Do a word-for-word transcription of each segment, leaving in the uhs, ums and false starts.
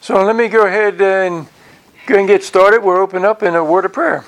So let me go ahead and go and get started. We'll open up in a word of prayer.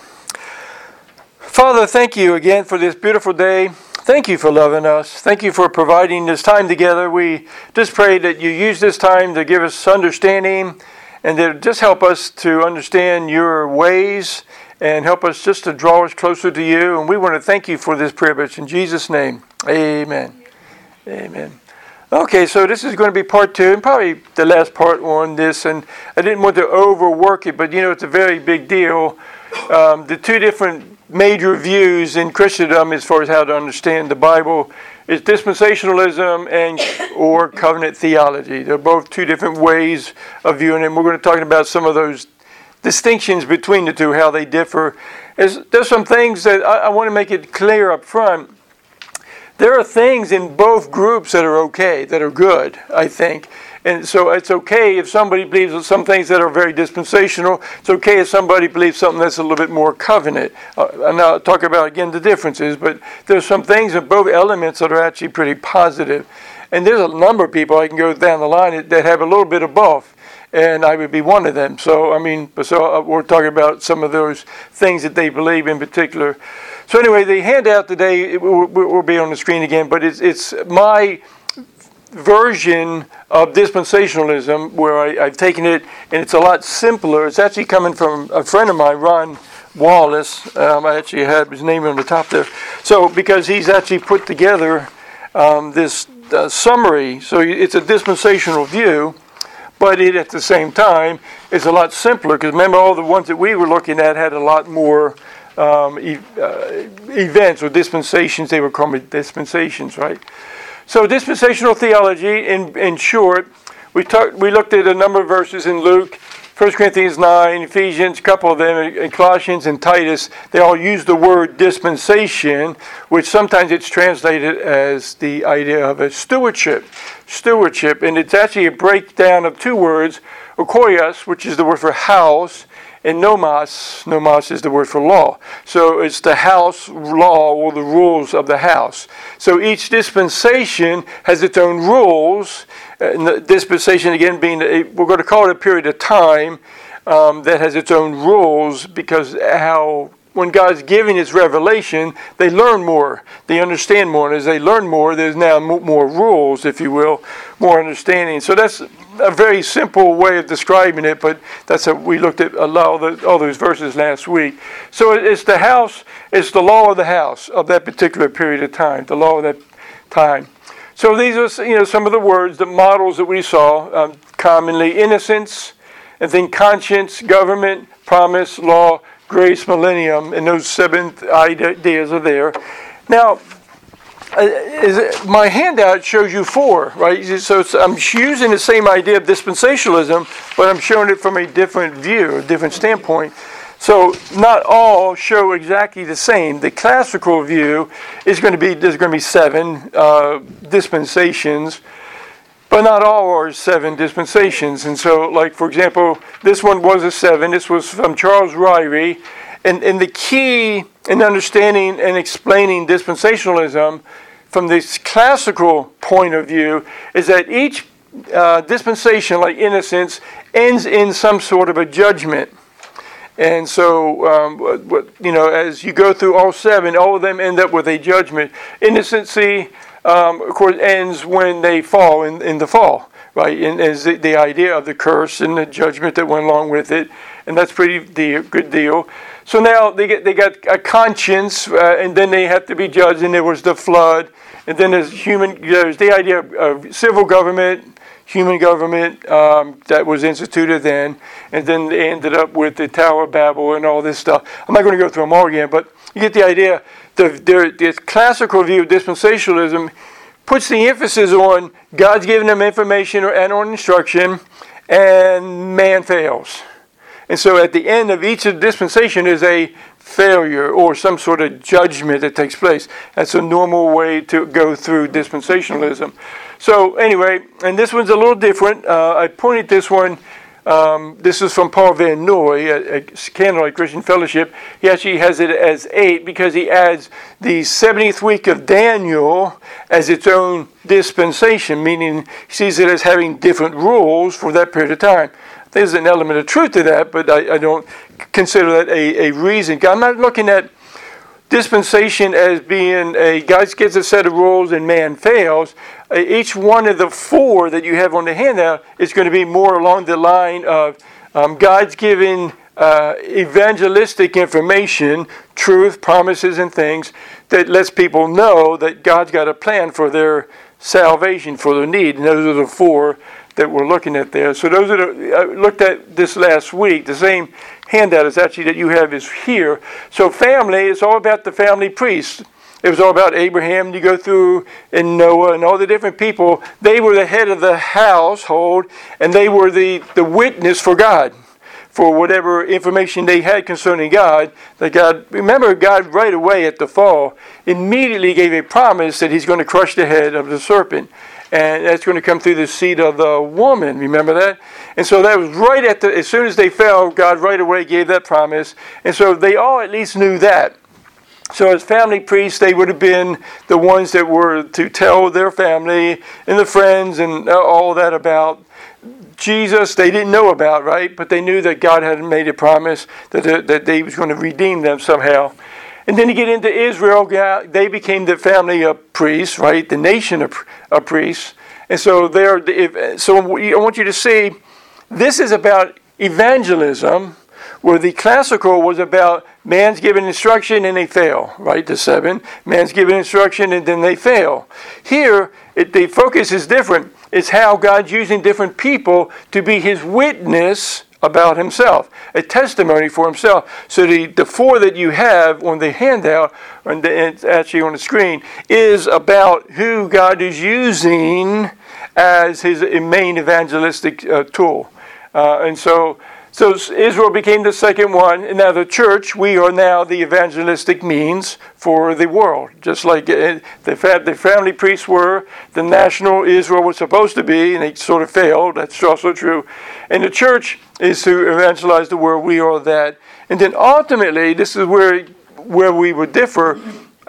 Father, thank you again for this beautiful day. Thank you for loving us. Thank you for providing this time together. We just pray that you use this time to give us understanding and that just help us to understand your ways and help us just to draw us closer to you. And we want to thank you for this privilege. In Jesus' name, amen. Amen. Okay, so this is going to be part two, and probably the last part on this, and I didn't want to overwork it, but you know, it's a very big deal. Um, the two different major views in Christendom as far as how to understand the Bible is dispensationalism and or covenant theology. They're both two different ways of viewing it, and we're going to talk about some of those distinctions between the two, how they differ. There's, there's some things that I, I want to make it clear up front. There are things in both groups that are okay, that are good, I think. And so it's okay if somebody believes some things that are very dispensational. It's okay if somebody believes something that's a little bit more covenant. Uh, and I'll talk about, again, the differences. But there's some things in both elements that are actually pretty positive. And there's a number of people I can go down the line that have a little bit of both. And I would be one of them. So, I mean, so we're talking about some of those things that they believe in particular. So anyway, the handout today it will, will be on the screen again, but it's it's my version of dispensationalism where I, I've taken it, and it's a lot simpler. It's actually coming from a friend of mine, Ron Wallace. Um, I actually had his name on the top there. So because he's actually put together um, this uh, summary, so it's a dispensational view, but it at the same time is a lot simpler, because remember all the ones that we were looking at had a lot more Um, e- uh, events or dispensations. They were called dispensations, right? So dispensational theology, in in short, we talked. We looked at a number of verses in Luke, First Corinthians nine, Ephesians, a couple of them, and Colossians and Titus. They all use the word dispensation, which sometimes it's translated as the idea of a stewardship, stewardship, and it's actually a breakdown of two words: oikoios, which is the word for house, and nomos, nomos is the word for law. So it's the house law or the rules of the house. So each dispensation has its own rules. And the dispensation, again, being, a, we're going to call it a period of time um, that has its own rules, because how when God's giving His revelation, they learn more. They understand more. And as they learn more, there's now more rules, if you will, more understanding. So that's a very simple way of describing it, but that's how we looked at a lot of the, all those verses last week. So it's the house, it's the law of the house of that particular period of time, the law of that time. So these are, you know, some of the words, the models that we saw, um, commonly innocence, and then conscience, government, promise, law, grace, millennium, and those seven ideas are there. Now, Uh, is it, my handout shows you four, right? So it's, I'm using the same idea of dispensationalism, but I'm showing it from a different view, a different standpoint. So not all show exactly the same. The classical view is going to be, there's going to be seven uh, dispensations, but not all are seven dispensations. And so, like, for example, this one was a seven. This was from Charles Ryrie. And, and the key in understanding and explaining dispensationalism from this classical point of view is that each uh, dispensation, like innocence, ends in some sort of a judgment. And so, um, what, you know, as you go through all seven, all of them end up with a judgment. Innocency, um, of course, ends when they fall in, in the fall, right? And is the, the idea of the curse and the judgment that went along with it. And that's pretty de- good deal. So now they get they got a conscience, uh, and then they have to be judged. And there was the flood, and then there's human. There's the idea of, of civil government, human government um, that was instituted then, and then they ended up with the Tower of Babel and all this stuff. I'm not going to go through them all again, but you get the idea. The, the, the classical view of dispensationalism puts the emphasis on God's giving them information or, and on instruction, and man fails. And so at the end of each of the dispensation is a failure or some sort of judgment that takes place. That's a normal way to go through dispensationalism. So anyway, and this one's a little different. Uh, I pointed this one, um, this is from Paul Van Noy at, at Candlelight Christian Fellowship. He actually has it as eight because he adds the seventieth week of Daniel as its own dispensation, meaning he sees it as having different rules for that period of time. there's an element of truth to that, but I, I don't consider that a, a reason. I'm not looking at dispensation as being a God gets a set of rules and man fails. Uh, each one of the four that you have on the handout is going to be more along the line of um, God's giving uh, evangelistic information, truth, promises, and things that lets people know that God's got a plan for their salvation, for their need. And those are the four that we're looking at there. So those are the, I looked at this last week. The same handout is actually that you have is here. So family is all about the family priest. It was all about Abraham. You go through and Noah and all the different people. They were the head of the household, and they were the, the witness for God, for whatever information they had concerning God. That God, remember, God right away at the fall immediately gave a promise that He's going to crush the head of the serpent. And that's going to come through the seed of the woman. Remember that? And so that was right at the, as soon as they fell, God right away gave that promise. And so they all at least knew that. So as family priests, they would have been the ones that were to tell their family and the friends and all that about Jesus. They didn't know about, right? But they knew that God had made a promise that, that they was going to redeem them somehow. And then you get into Israel, they became the family of priests, right? The nation of, of priests. And so they're, if, so I want you to see, this is about evangelism, where the classical was about man's given instruction and they fail, right? The seven. Man's given instruction and then they fail. Here, it, the focus is different. It's how God's using different people to be His witness about Himself, a testimony for Himself. So the, the four that you have on the handout, and it's actually on the screen, is about who God is using as His main evangelistic uh, tool. Uh, and so, so Israel became the second one, and now the church, we are now the evangelistic means for the world. Just like the, the family priests were, the national Israel was supposed to be, and they sort of failed. That's also true. And the church is to evangelize the world. We are that. And then ultimately, this is where where we would differ,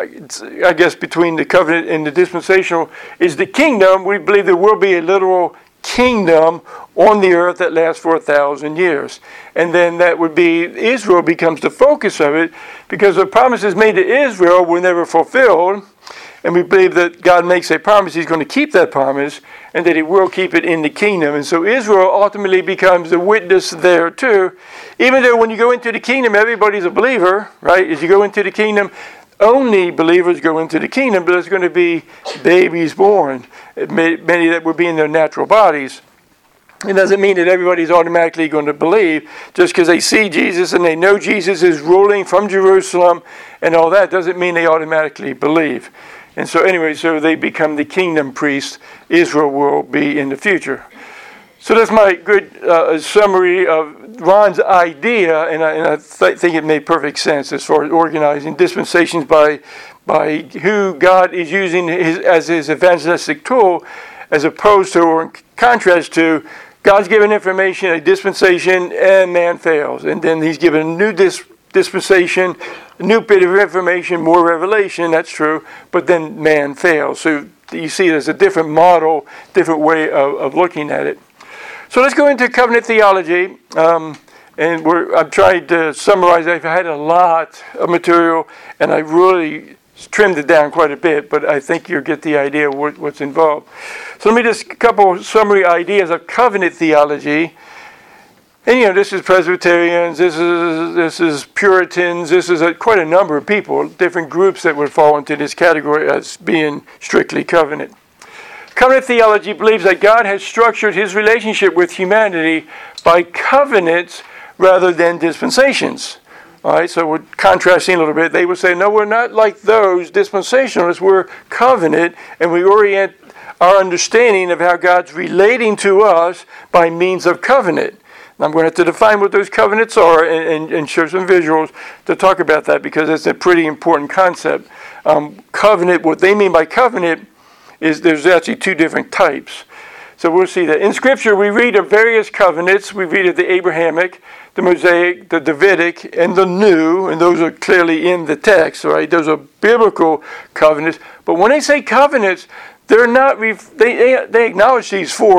I guess, between the covenant and the dispensational, is the kingdom. We believe there will be a literal kingdom on the earth that lasts for a thousand years. And then that would be, Israel becomes the focus of it, because the promises made to Israel were never fulfilled. And we believe that God makes a promise, He's going to keep that promise, and that He will keep it in the kingdom. And so Israel ultimately becomes the witness there too. Even though when you go into the kingdom, everybody's a believer, right? As you go into the kingdom, only believers go into the kingdom, but there's going to be babies born, many that will be in their natural bodies. It doesn't mean that everybody's automatically going to believe just because they see Jesus and they know Jesus is ruling from Jerusalem and all that. Doesn't mean they automatically believe. And so anyway, so they become the kingdom priests. Israel will be in the future. So that's my good uh, summary of Ron's idea, and I, and I th- think it made perfect sense as far as organizing dispensations by by who God is using his, as His evangelistic tool, as opposed to, or in contrast to, God's given information, a dispensation, and man fails. And then He's given a new dis- dispensation, a new bit of information, more revelation, that's true, but then man fails. So you see it as a different model, different way of, of looking at it. So let's go into covenant theology. Um, and we're, I've tried to summarize. I've had a lot of material, and I really trimmed it down quite a bit, but I think you'll get the idea of what, what's involved. So let me just, a couple summary ideas of covenant theology. And, you know, this is Presbyterians, this is this is Puritans, this is a, quite a number of people, different groups that would fall into this category as being strictly covenant. Covenant theology believes that God has structured His relationship with humanity by covenants rather than dispensations. All right, so we're contrasting a little bit. They would say, no, we're not like those dispensationalists. We're covenant, and we orient our understanding of how God's relating to us by means of covenant. And I'm going to have to define what those covenants are and, and, and show some visuals to talk about that, because it's a pretty important concept. Um, covenant, what they mean by covenant is there's actually two different types. So we'll see that. In Scripture, we read of various covenants. We read of the Abrahamic, the Mosaic, the Davidic, and the New, and those are clearly in the text, right? Those are biblical covenants. But when they say covenants, they're not. They they, they acknowledge these four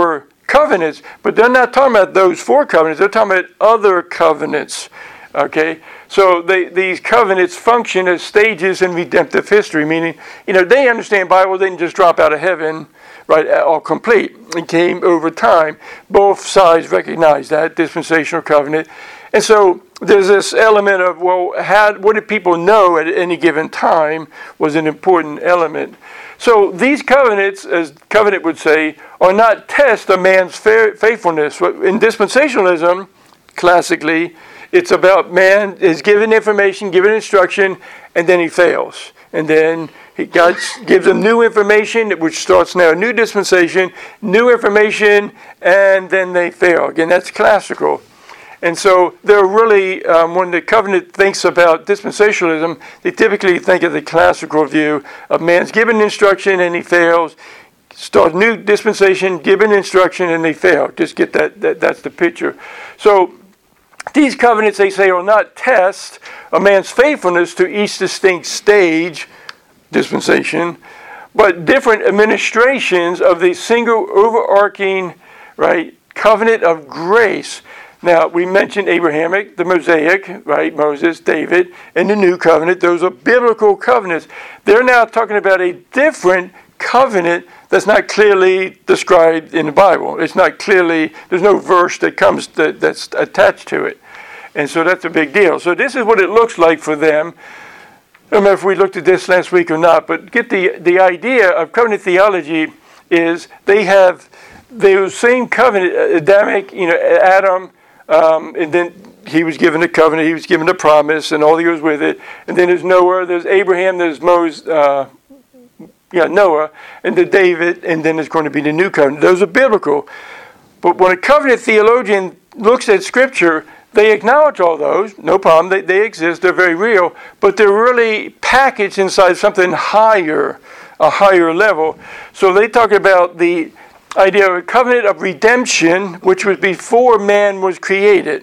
covenants, but they're not talking about those four covenants. They're talking about other covenants. Okay, so they, these covenants function as stages in redemptive history, meaning, you know, they understand Bible didn't just drop out of heaven, right, all complete. It came over time. Both sides recognize that, dispensational covenant. And so there's this element of, well, how, what did people know at any given time was an important element. So these covenants, as covenant would say, are not tests of man's faithfulness. In dispensationalism, classically, it's about man is given information, given instruction, and then he fails. And then he, God gives him new information, which starts now a new dispensation, new information, and then they fail. Again, that's classical. And so they're really, um, when the covenant thinks about dispensationalism, they typically think of the classical view of man's given instruction and he fails, start new dispensation, given instruction, and they fail. Just get that, that that's the picture. So these covenants, they say, are not tests of man's faithfulness to each distinct stage, dispensation, but different administrations of the single overarching, right, covenant of grace. Now, we mentioned Abrahamic, the Mosaic, right, Moses, David, and the New Covenant. Those are biblical covenants. They're now talking about a different covenant that's not clearly described in the Bible. It's not clearly, there's no verse that comes that, that's attached to it. And so that's a big deal. So this is what it looks like for them. I don't know if we looked at this last week or not, but get the, the idea of covenant theology is they have the same covenant, Adamic, you know, Adam, um, and then he was given a covenant, he was given a promise, and all that goes with it. And then there's Noah, there's Abraham, there's Moses, uh, yeah, Noah, and then David, and then there's going to be the new covenant. Those are biblical. But when a covenant theologian looks at Scripture, they acknowledge all those, no problem, they, they exist, they're very real, but they're really packaged inside something higher, a higher level. So they talk about the idea of a covenant of redemption, which was before man was created.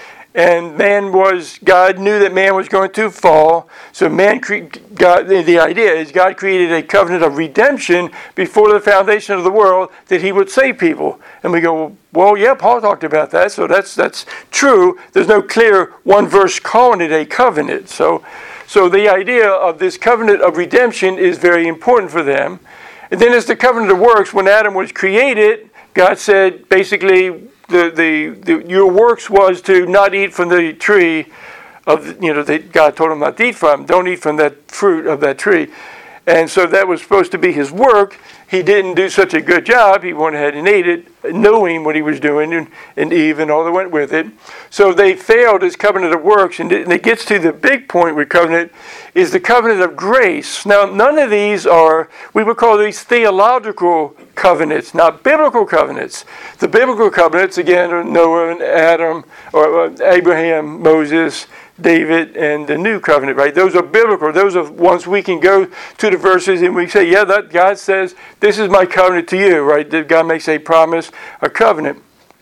And man was, God knew that man was going to fall. So man, cre- God, the idea is God created a covenant of redemption before the foundation of the world that he would save people. And we go, well, yeah, Paul talked about that. So that's that's true. There's no clear one verse calling it a covenant. So, so the idea of this covenant of redemption is very important for them. And then as the covenant of works, when Adam was created, God said basically, The, the, the your works was to not eat from the tree of, you know, that God told him not to eat from. Don't eat from that fruit of that tree. And so that was supposed to be his work. He didn't do such a good job. He went ahead and ate it, knowing what he was doing, and, and Eve and all that went with it. So they failed his covenant of works. And it gets to the big point with covenant is the covenant of grace. Now, none of these are, we would call these theological covenants, not biblical covenants. The biblical covenants, again, are Noah and Adam, or Abraham, Moses, David, and the new covenant, right? Those are biblical. Those are ones we can go to the verses and we say, yeah, that God says, this is my covenant to you, right? That God makes a promise, a covenant.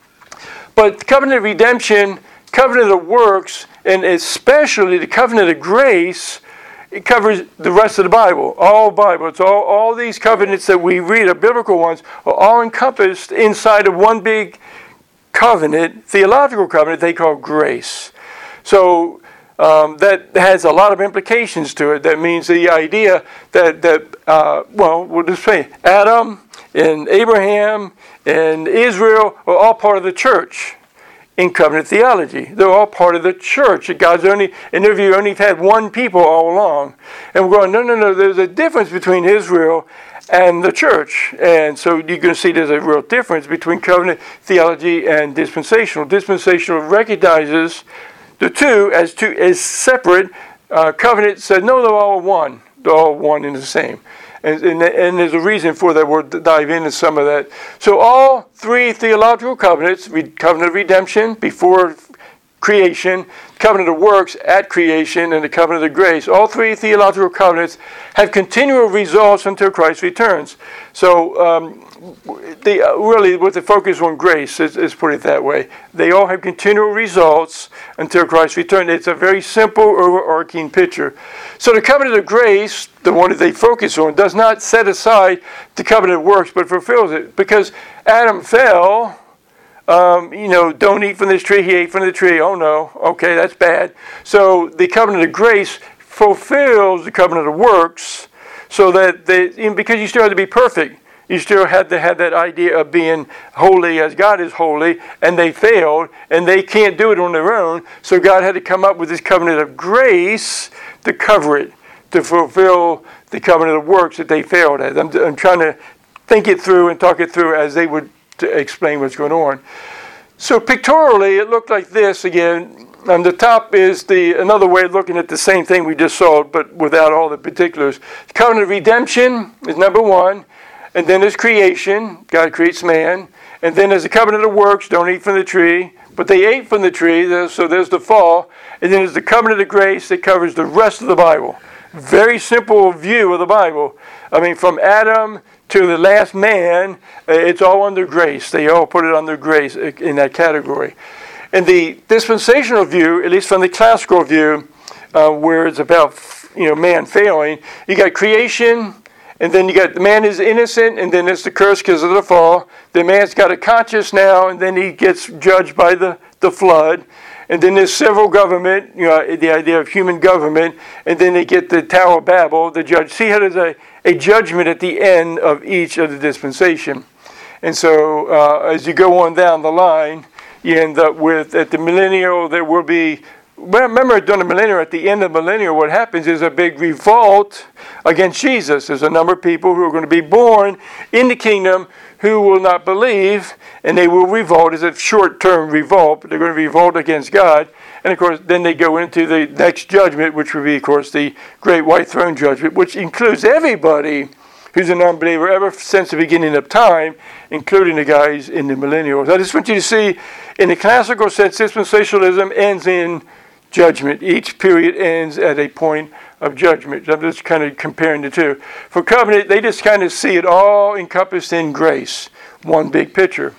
But covenant of redemption, covenant of works, and especially the covenant of grace, it covers the rest of the Bible, all Bible. It's all, all these covenants that we read, are biblical ones, are all encompassed inside of one big covenant, theological covenant they call grace. So um, that has a lot of implications to it. That means the idea that, that uh, well, we'll just say Adam and Abraham and Israel are all part of the church in covenant theology. They're all part of the church. God's only, in their view, only had one people all along. And we're going, no, no, no, there's a difference between Israel and the church. And so you can see there's a real difference between covenant theology and dispensational. Dispensational recognizes the two as two as separate. Uh, covenant said, no, they're all one. They're all one and the same. And, and, and there's a reason for that. We'll dive into some of that. So all three theological covenants, covenant of redemption before creation, covenant of works at creation, and the covenant of grace. All three theological covenants have continual results until Christ returns. So um, they, uh, really, with the focus on grace, is, is put it that way. They all have continual results until Christ returns. It's a very simple, overarching picture. So the covenant of grace, the one that they focus on, does not set aside the covenant of works, but fulfills it. Because Adam fell, um, you know, don't eat from this tree, he ate from the tree. Oh no, okay, that's bad. So the covenant of grace fulfills the covenant of works, so that they, because you still have to be perfect. You still had to have that idea of being holy as God is holy, and they failed, and they can't do it on their own. So God had to come up with this covenant of grace to cover it, to fulfill the covenant of works that they failed at. I'm, I'm trying to think it through and talk it through as they would to explain what's going on. So pictorially, it looked like this again. On the top is the another way of looking at the same thing we just saw, but without all the particulars. The covenant of redemption is number one. And then there's creation. God creates man. And then there's the covenant of works. Don't eat from the tree. But they ate from the tree, so there's the fall. And then there's the covenant of grace that covers the rest of the Bible. Very simple view of the Bible. I mean, from Adam to the last man, it's all under grace. They all put it under grace in that category. And the dispensational view, at least from the classical view, uh, where it's about, you know, man failing, you got creation. And then you got the man is innocent, and then there's the curse because of the fall. The man's got a conscience now, and then he gets judged by the, the flood. And then there's civil government, you know, the idea of human government. And then they get the Tower of Babel, the judge. See how there's a, a judgment at the end of each of the dispensation. And so uh, as you go on down the line, you end up with, at the millennial, there will be, remember during the millennial, at the end of the millennial, what happens is a big revolt against Jesus. There's a number of people who are going to be born in the kingdom who will not believe, and they will revolt. It's a short-term revolt, but they're going to revolt against God. And of course, then they go into the next judgment, which will be, of course, the great white throne judgment, which includes everybody who's an unbeliever ever since the beginning of time, including the guys in the millennials. I just want you to see, in the classical sense, dispensationalism ends in judgment. Each period ends at a point of judgment. I'm just kind of comparing the two. For covenant, they just kind of see it all encompassed in grace. One big picture.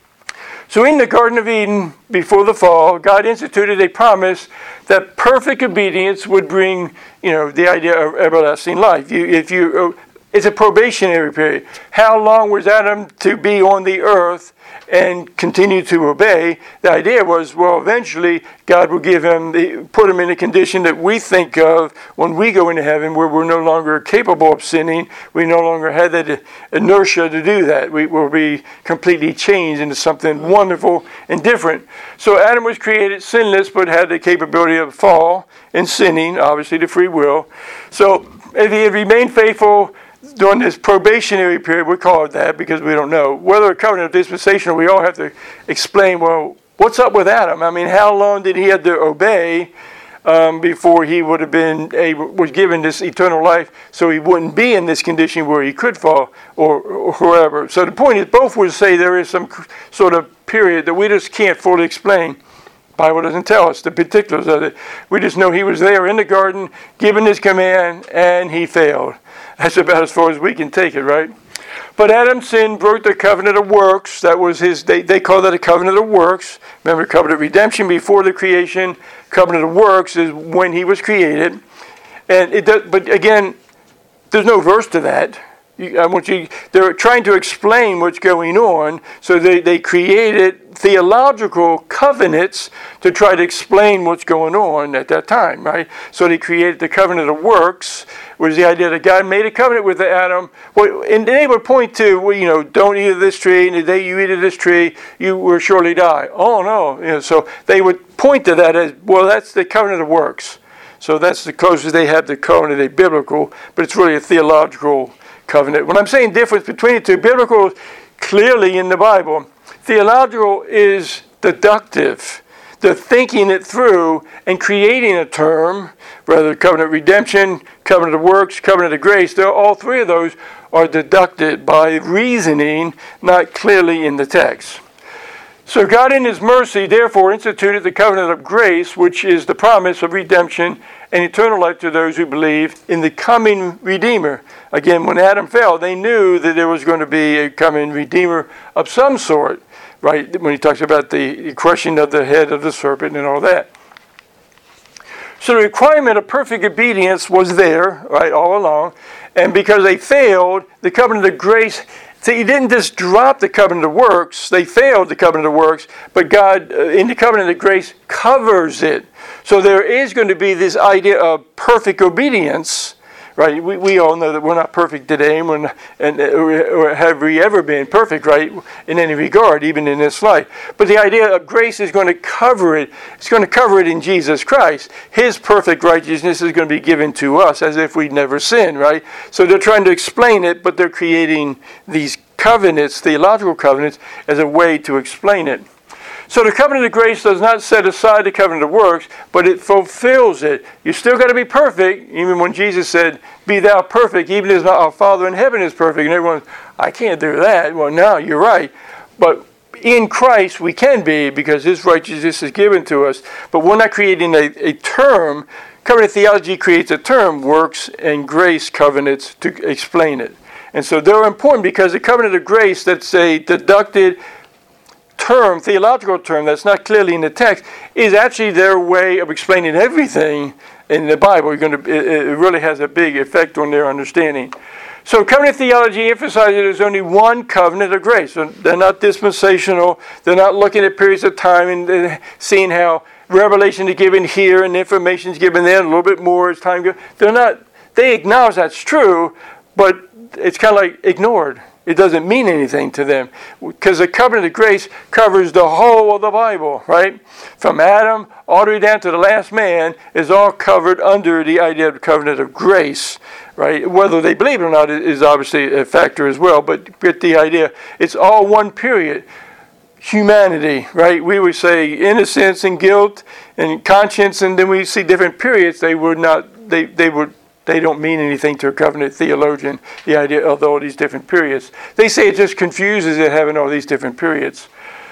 So in the Garden of Eden, before the fall, God instituted a promise that perfect obedience would bring, you know, the idea of everlasting life. You, if you, it's a probationary period. How long was Adam to be on the earth and continue to obey? The idea was, well, eventually God will give him, the, put him in a condition that we think of when we go into heaven, where we're no longer capable of sinning. We no longer have that inertia to do that. We will be completely changed into something wonderful and different. So Adam was created sinless, but had the capability of fall and sinning, obviously the free will. So if he had remained faithful during this probationary period, we call it that because we don't know. Whether a covenant of dispensation, we all have to explain, well, what's up with Adam? I mean, how long did he have to obey um, before he would have been able, was given this eternal life, so he wouldn't be in this condition where he could fall or, or whoever. So the point is, both would say there is some sort of period that we just can't fully explain. The Bible doesn't tell us the particulars of it. We just know he was there in the garden, given his command, and he failed. That's about as far as we can take it, right? But Adam's sin broke the covenant of works. That was his, they, they call that a covenant of works. Remember, covenant of redemption before the creation. Covenant of works is when he was created. And it does, but again, there's no verse to that. I want you, they're trying to explain what's going on, so they, they created theological covenants to try to explain what's going on at that time, right? So they created the covenant of works, which is the idea that God made a covenant with Adam, and they would point to, well, you know, don't eat of this tree, and the day you eat of this tree, you will surely die. Oh, no. You know, so they would point to that as, well, that's the covenant of works. So that's the closest they have to covenant, a biblical, but it's really a theological covenant. When I'm saying difference between the two, biblical clearly in the Bible. Theological is deductive. The thinking it through and creating a term, whether covenant of redemption, covenant of works, covenant of grace, they're, all three of those are deducted by reasoning, not clearly in the text. So God in His mercy therefore instituted the covenant of grace, which is the promise of redemption and eternal life to those who believe in the coming Redeemer. Again, when Adam fell, they knew that there was going to be a coming Redeemer of some sort, right? When he talks about the crushing of the head of the serpent and all that. So the requirement of perfect obedience was there, right, all along. And because they failed, the covenant of grace, see, He didn't just drop the covenant of works. They failed the covenant of works, but God, uh, in the covenant of grace, covers it. So there is going to be this idea of perfect obedience, right? We we all know that we're not perfect today, and, we're not, and or have we ever been perfect, right, in any regard, even in this life. But the idea of grace is going to cover it. It's going to cover it in Jesus Christ. His perfect righteousness is going to be given to us as if we'd never sinned, right? So they're trying to explain it, but they're creating these covenants, theological covenants, as a way to explain it. So the covenant of grace does not set aside the covenant of works, but it fulfills it. You still got to be perfect, even when Jesus said, "Be thou perfect, even as our Father in heaven is perfect." And everyone, I can't do that. Well, no, you're right. But in Christ we can be, because His righteousness is given to us. But we're not creating a, a term. Covenant theology creates a term, works and grace covenants, to explain it. And so they're important because the covenant of grace, that's a deducted term, theological term that's not clearly in the text, is actually their way of explaining everything in the Bible. You're going to, it, it really has a big effect on their understanding. So covenant theology emphasizes there's only one covenant of grace. So they're not dispensational. They're not looking at periods of time and seeing how revelation is given here and information is given there, a little bit more as time goes. They're not. They acknowledge that's true, but it's kind of like ignored. It doesn't mean anything to them, because the covenant of grace covers the whole of the Bible, right? From Adam all the way down to the last man is all covered under the idea of the covenant of grace, right? Whether they believe it or not is obviously a factor as well, but get the idea. It's all one period. Humanity, right? We would say innocence and guilt and conscience, and then we see different periods. They would not, they, they would, They don't mean anything to a covenant theologian, the idea of all these different periods. They say it just confuses it, having all these different periods.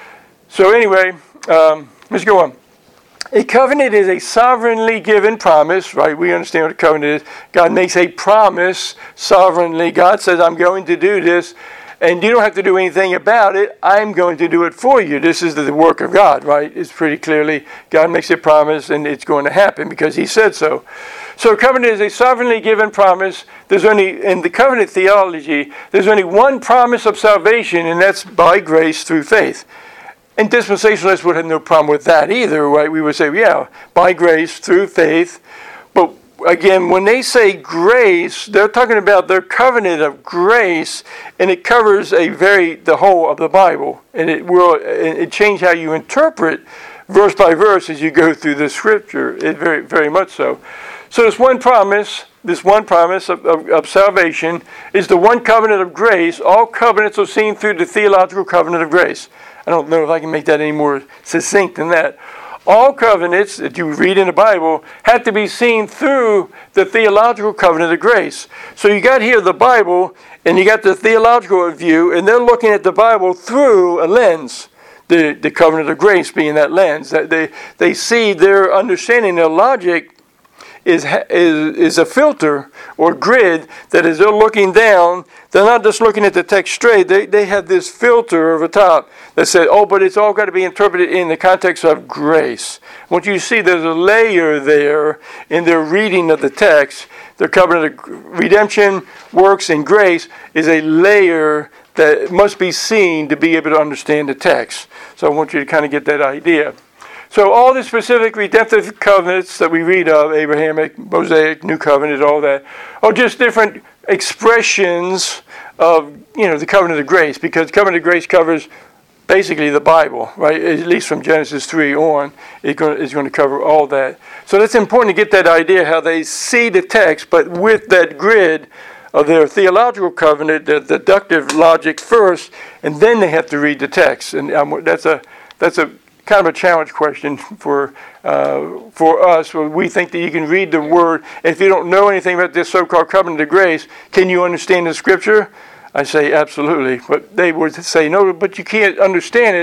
So anyway, um, let's go on. A covenant is a sovereignly given promise, right? We understand what a covenant is. God makes a promise sovereignly. God says, I'm going to do this, and you don't have to do anything about it. I'm going to do it for you. This is the work of God, right? It's pretty clearly, God makes a promise, and it's going to happen because He said so. So a covenant is a sovereignly given promise. There's only, in the covenant theology, there's only one promise of salvation, and that's by grace through faith. And dispensationalists would have no problem with that either, right? We would say, yeah, by grace through faith. But again, when they say grace, they're talking about their covenant of grace, and it covers a very the whole of the Bible, and it will it change how you interpret verse by verse as you go through the Scripture. It very very much so. So this one promise, this one promise of, of, of salvation is the one covenant of grace. All covenants are seen through the theological covenant of grace. I don't know if I can make that any more succinct than that. All covenants that you read in the Bible have to be seen through the theological covenant of grace. So you got here the Bible, and you got the theological view, and they're looking at the Bible through a lens. The, the covenant of grace being that lens. That they, they see their understanding, their logic, Is, is is a filter or grid that as they're looking down, they're not just looking at the text straight. They they have this filter over top that says, oh, but it's all got to be interpreted in the context of grace. What you see, there's a layer there in their reading of the text. The covenant of redemption, works, and grace is a layer that must be seen to be able to understand the text. So I want you to kind of get that idea. So all the specific redemptive covenants that we read of, Abrahamic, Mosaic, New Covenant, all that, are just different expressions of, you know, the covenant of grace, because the covenant of grace covers basically the Bible, right? At least from Genesis three on, it's going to, it's going to cover all that. So that's important to get that idea, how they see the text, but with that grid of their theological covenant, their deductive logic first, and then they have to read the text. And um, that's a that's a kind of a challenge question for uh, for us. We think that you can read the Word, and if you don't know anything about this so-called covenant of grace, can you understand the Scripture? I say absolutely, but they would say no, but you can't understand it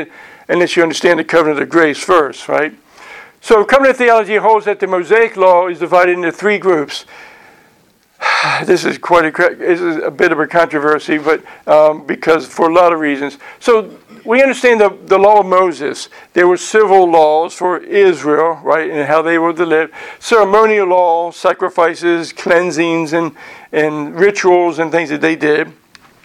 unless you understand the covenant of grace first, right? So covenant theology holds that the Mosaic law is divided into three groups. This is quite a, this is a bit of a controversy, but um, because for a lot of reasons. So we understand the, the law of Moses. There were civil laws for Israel, right, and how they were to live. Ceremonial law, sacrifices, cleansings, and, and rituals and things that they did.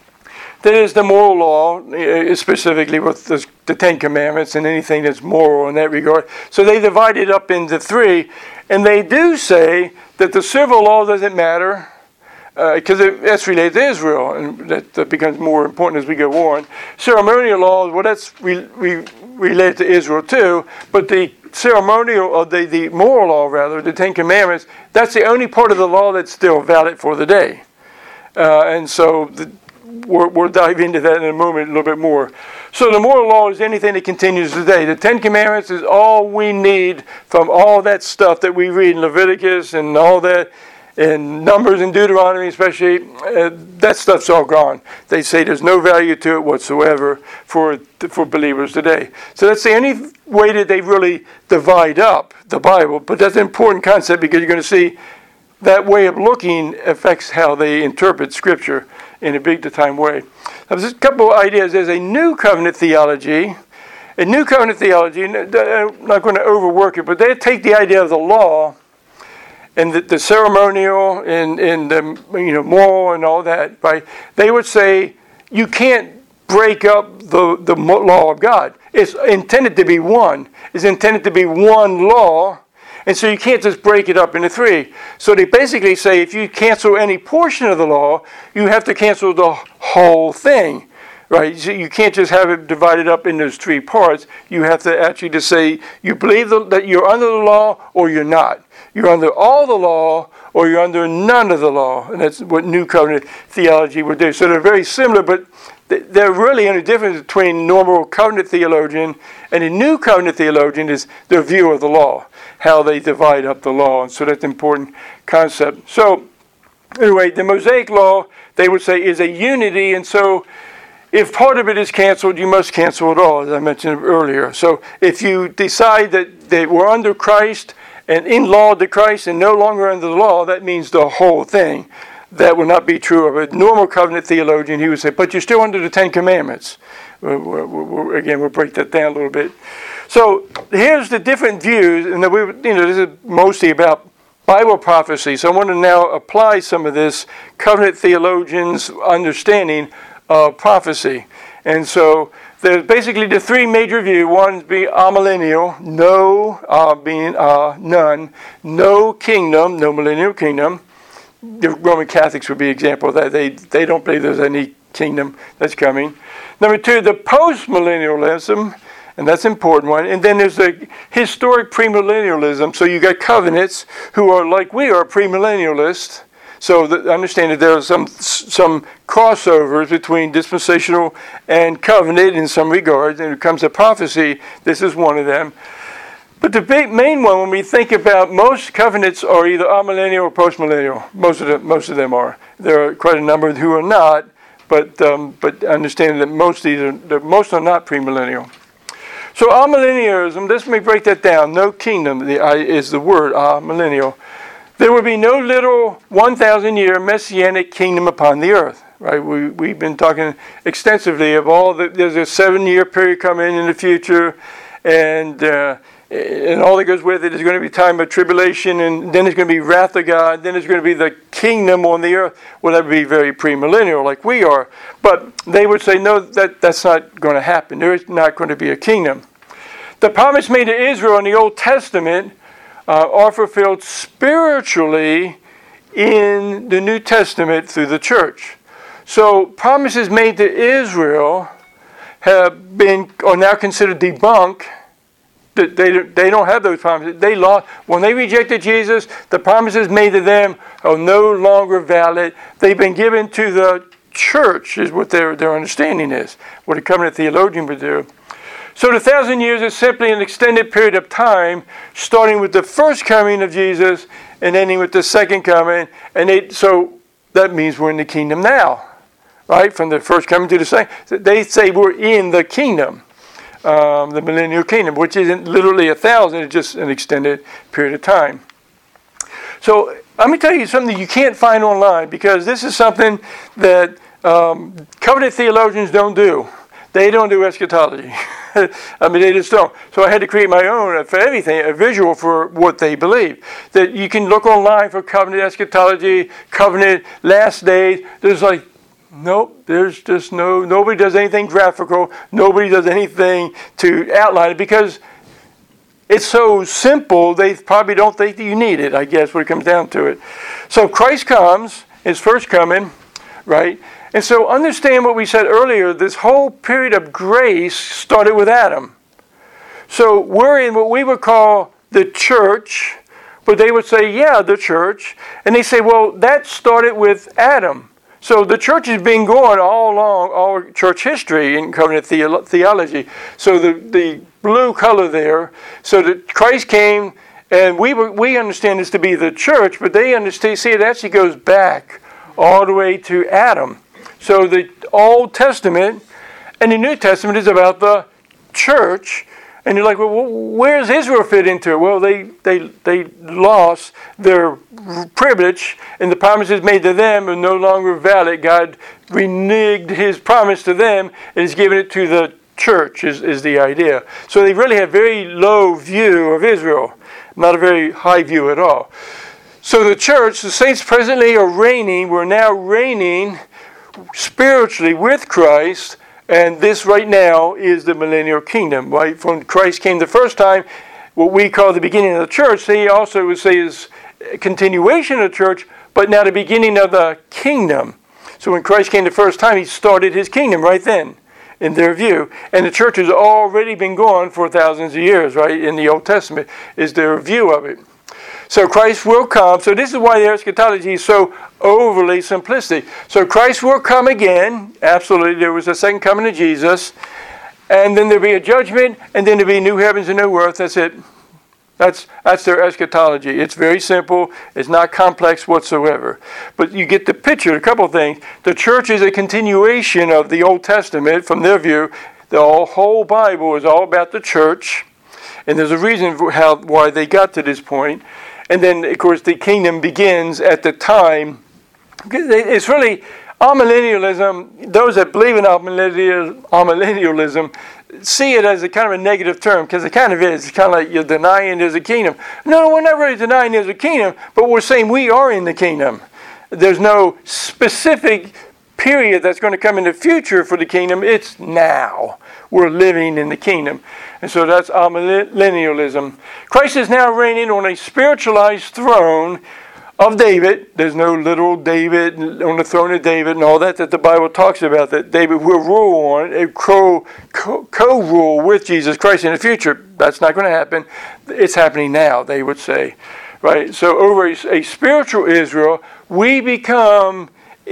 Then there's the moral law, specifically with the, the Ten Commandments and anything that's moral in that regard. So they divide it up into three. And they do say that the civil law doesn't matter, because uh, that's related to Israel, and that, that becomes more important as we go on. Ceremonial law, well, that's re, re, related to Israel too, but the ceremonial, or the, the moral law rather, the Ten Commandments, that's the only part of the law that's still valid for the day. Uh, and so the, we'll, we'll dive into that in a moment a little bit more. So the moral law is anything that continues today. The Ten Commandments is all we need from all that stuff that we read in Leviticus and all that, and Numbers and Deuteronomy especially. Uh, that stuff's all gone. They say there's no value to it whatsoever for for believers today. So that's the only way that they really divide up the Bible. But that's an important concept, because you're going to see that way of looking affects how they interpret Scripture in a big-time way. Now, there's a couple of ideas. There's a new covenant theology. A new covenant theology, I'm not going to overwork it, but they take the idea of the law and the, the ceremonial and, and the you know moral and all that. Right? They would say you can't break up the, the law of God. It's intended to be one. It's intended to be one law. And so you can't just break it up into three. So they basically say if you cancel any portion of the law, you have to cancel the whole thing, right? So you can't just have it divided up in those three parts. You have to actually just say you believe the, that you're under the law or you're not. You're under all the law or you're under none of the law. And that's what New Covenant theology would do. So they're very similar, but they're really only difference between normal covenant theologian and a New Covenant theologian is their view of the law, how they divide up the law. And so that's an important concept. So anyway, the Mosaic law, they would say, is a unity. And so if part of it is canceled, you must cancel it all, as I mentioned earlier. So if you decide that they were under Christ and in law to Christ and no longer under the law, that means the whole thing. That would not be true of a normal covenant theologian. He would say, but you're still under the Ten Commandments. We're, we're, we're, again, we'll break that down a little bit. So here's the different views, and we, you know, this is mostly about Bible prophecy. So I want to now apply some of this covenant theologians' understanding of prophecy. And so there's basically the three major views. One being amillennial, no uh, being uh, none, no kingdom, no millennial kingdom. The Roman Catholics would be an example of that. They they don't believe there's any kingdom that's coming. Number two, the post-millennialism, and that's an important one. And then there's the historic premillennialism. So you got covenants who are like we are premillennialists. So the, understand that there are some some crossovers between dispensational and covenant in some regards. And when it comes to prophecy, this is one of them. But the big, main one, when we think about most covenants are either amillennial or postmillennial. Most of them, most of them are. There are quite a number who are not, but um, but understand that most of these are, that most are not premillennial. So amillennialism, let's me break that down. No kingdom the, uh, is the word amillennial. There will be no literal one thousand year messianic kingdom upon the earth. Right? We we've been talking extensively of all the. There's a seven year period coming in the future, and. Uh, And all that goes with it is going to be time of tribulation, and then there's going to be wrath of God, then there's going to be the kingdom on the earth. Well, that would be very premillennial like we are. But they would say, no, that, that's not going to happen. There is not going to be a kingdom. The promise made to Israel in the Old Testament uh, are fulfilled spiritually in the New Testament through the church. So promises made to Israel have been, are now considered debunked. They, they don't have those promises. They lost. When they rejected Jesus, the promises made to them are no longer valid. They've been given to the church, is what their, their understanding is, what a covenant theologian would do. So the thousand years is simply an extended period of time, starting with the first coming of Jesus and ending with the second coming. And they, so that means we're in the kingdom now, right? From the first coming to the second. They say we're in the kingdom. um, the millennial kingdom, which isn't literally a thousand, it's just an extended period of time. So let me tell you something you can't find online, because this is something that um, covenant theologians don't do. They don't do eschatology. I mean, they just don't. So I had to create my own, for everything, a visual for what they believe. That you can look online for covenant eschatology, covenant last days. There's like, nope, there's just no, nobody does anything graphical. Nobody does anything to outline it, because it's so simple, they probably don't think that you need it, I guess, when it comes down to it. So Christ comes, his first coming, right? And so understand what we said earlier, this whole period of grace started with Adam. So we're in what we would call the church, but they would say, yeah, the church. And they say, well, that started with Adam. So the church has been going all along, all church history in covenant the- theology. So the, the blue color there, so that Christ came, and we we understand this to be the church, but they understand, see, it actually goes back all the way to Adam. So the Old Testament and the New Testament is about the church. And you're like, well, where does Israel fit into it? Well, they, they, they lost their privilege, and the promises made to them are no longer valid. God reneged his promise to them and has given it to the church, is, is the idea. So they really have very low view of Israel, not a very high view at all. So the church, the saints presently are reigning. We're now reigning spiritually with Christ, and this right now is the millennial kingdom. Right? When Christ came the first time, what we call the beginning of the church, he also would say is a continuation of the church, but now the beginning of the kingdom. So when Christ came the first time, he started his kingdom right then, in their view. And the church has already been going for thousands of years, right? In the Old Testament is their view of it. So Christ will come. So this is why the eschatology is so overly simplistic. So Christ will come again. Absolutely. There was a second coming of Jesus. And then there'll be a judgment. And then there'll be new heavens and new earth. That's it. That's that's their eschatology. It's very simple. It's not complex whatsoever. But you get the picture, a couple of things. The church is a continuation of the Old Testament from their view. The whole Bible is all about the church. And there's a reason for how why they got to this point. And then, of course, the kingdom begins at the time. It's really, amillennialism, those that believe in amillennialism see it as a kind of a negative term, because it kind of is. It's kind of like you're denying there's a kingdom. No, we're not really denying there's a kingdom, but we're saying we are in the kingdom. There's no specific period that's going to come in the future for the kingdom. It's now. We're living in the kingdom. And so that's amillennialism. Christ is now reigning on a spiritualized throne of David. There's no literal David on the throne of David and all that that the Bible talks about, that David will rule on, a co, co, co-rule with Jesus Christ in the future. That's not going to happen. It's happening now, they would say. Right? So over a, a spiritual Israel, we become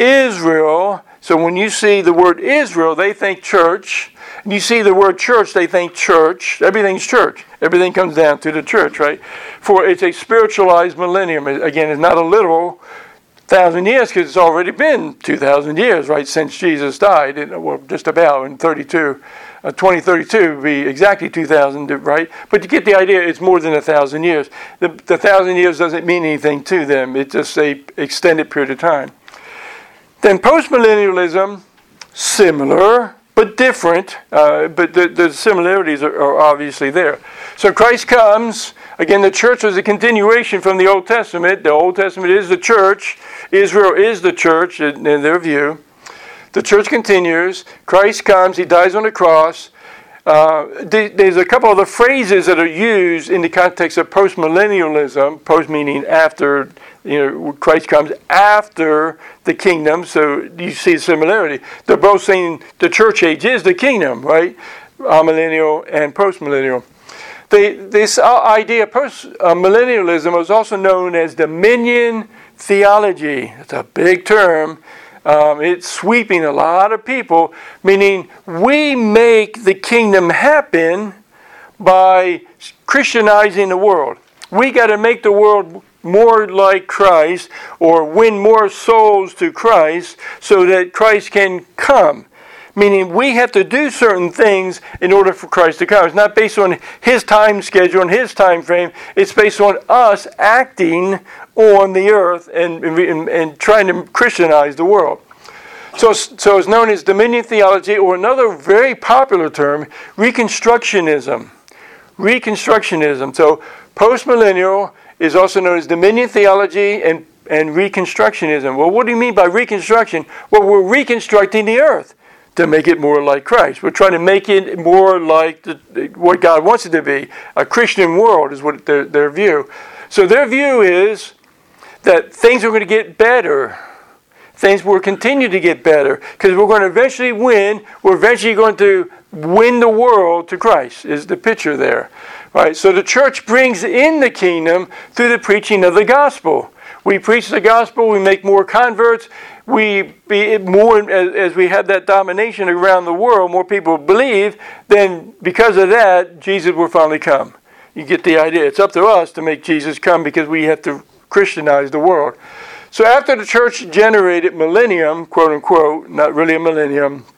Israel. So when you see the word Israel, they think church. And you see the word church, they think church. Everything's church. Everything comes down to the church, right? For it's a spiritualized millennium. Again, it's not a literal thousand years, because it's already been two thousand years, right, since Jesus died. In, well, just about in thirty-two, uh, twenty thirty-two would be exactly two thousand, right? But you get the idea. It's more than a thousand years. The, the thousand years doesn't mean anything to them. It's just a extended period of time. Then postmillennialism, similar but different, uh, but the, the similarities are, are obviously there. So Christ comes, again, the church was a continuation from the Old Testament. The Old Testament is the church. Israel is the church in, in their view. The church continues. Christ comes, he dies on the cross. Uh, there's a couple of the phrases that are used in the context of postmillennialism, post meaning after, you know, Christ comes after the kingdom, so you see a similarity. They're both saying the church age is the kingdom, right? Amillennial and postmillennial. The, this idea of postmillennialism is also known as dominion theology. It's a big term. Um, it's sweeping a lot of people, meaning we make the kingdom happen by Christianizing the world. We got to make the world more like Christ, or win more souls to Christ so that Christ can come. meaning we have to do certain things in order for Christ to come. It's not based on his time schedule and his time frame. It's based on us acting on the earth and, and, and trying to Christianize the world. So, so it's known as dominion theology, or another very popular term, Reconstructionism. Reconstructionism. So postmillennial is also known as dominion theology and, and Reconstructionism. Well, what do you mean by Reconstruction? Well, we're reconstructing the earth to make it more like Christ. We're trying to make it more like the, what God wants it to be. A Christian world is what their, their view. So their view is that things are going to get better. Things will continue to get better because we're going to eventually win. We're eventually going to win the world to Christ, is the picture there. Right? So the church brings in the kingdom through the preaching of the gospel. We preach the gospel, we make more converts, we be more as, as we have that domination around the world, more people believe, then because of that, Jesus will finally come. You get the idea. It's up to us to make Jesus come because we have to Christianize the world. So after the church generated millennium, quote unquote, not really a millennium,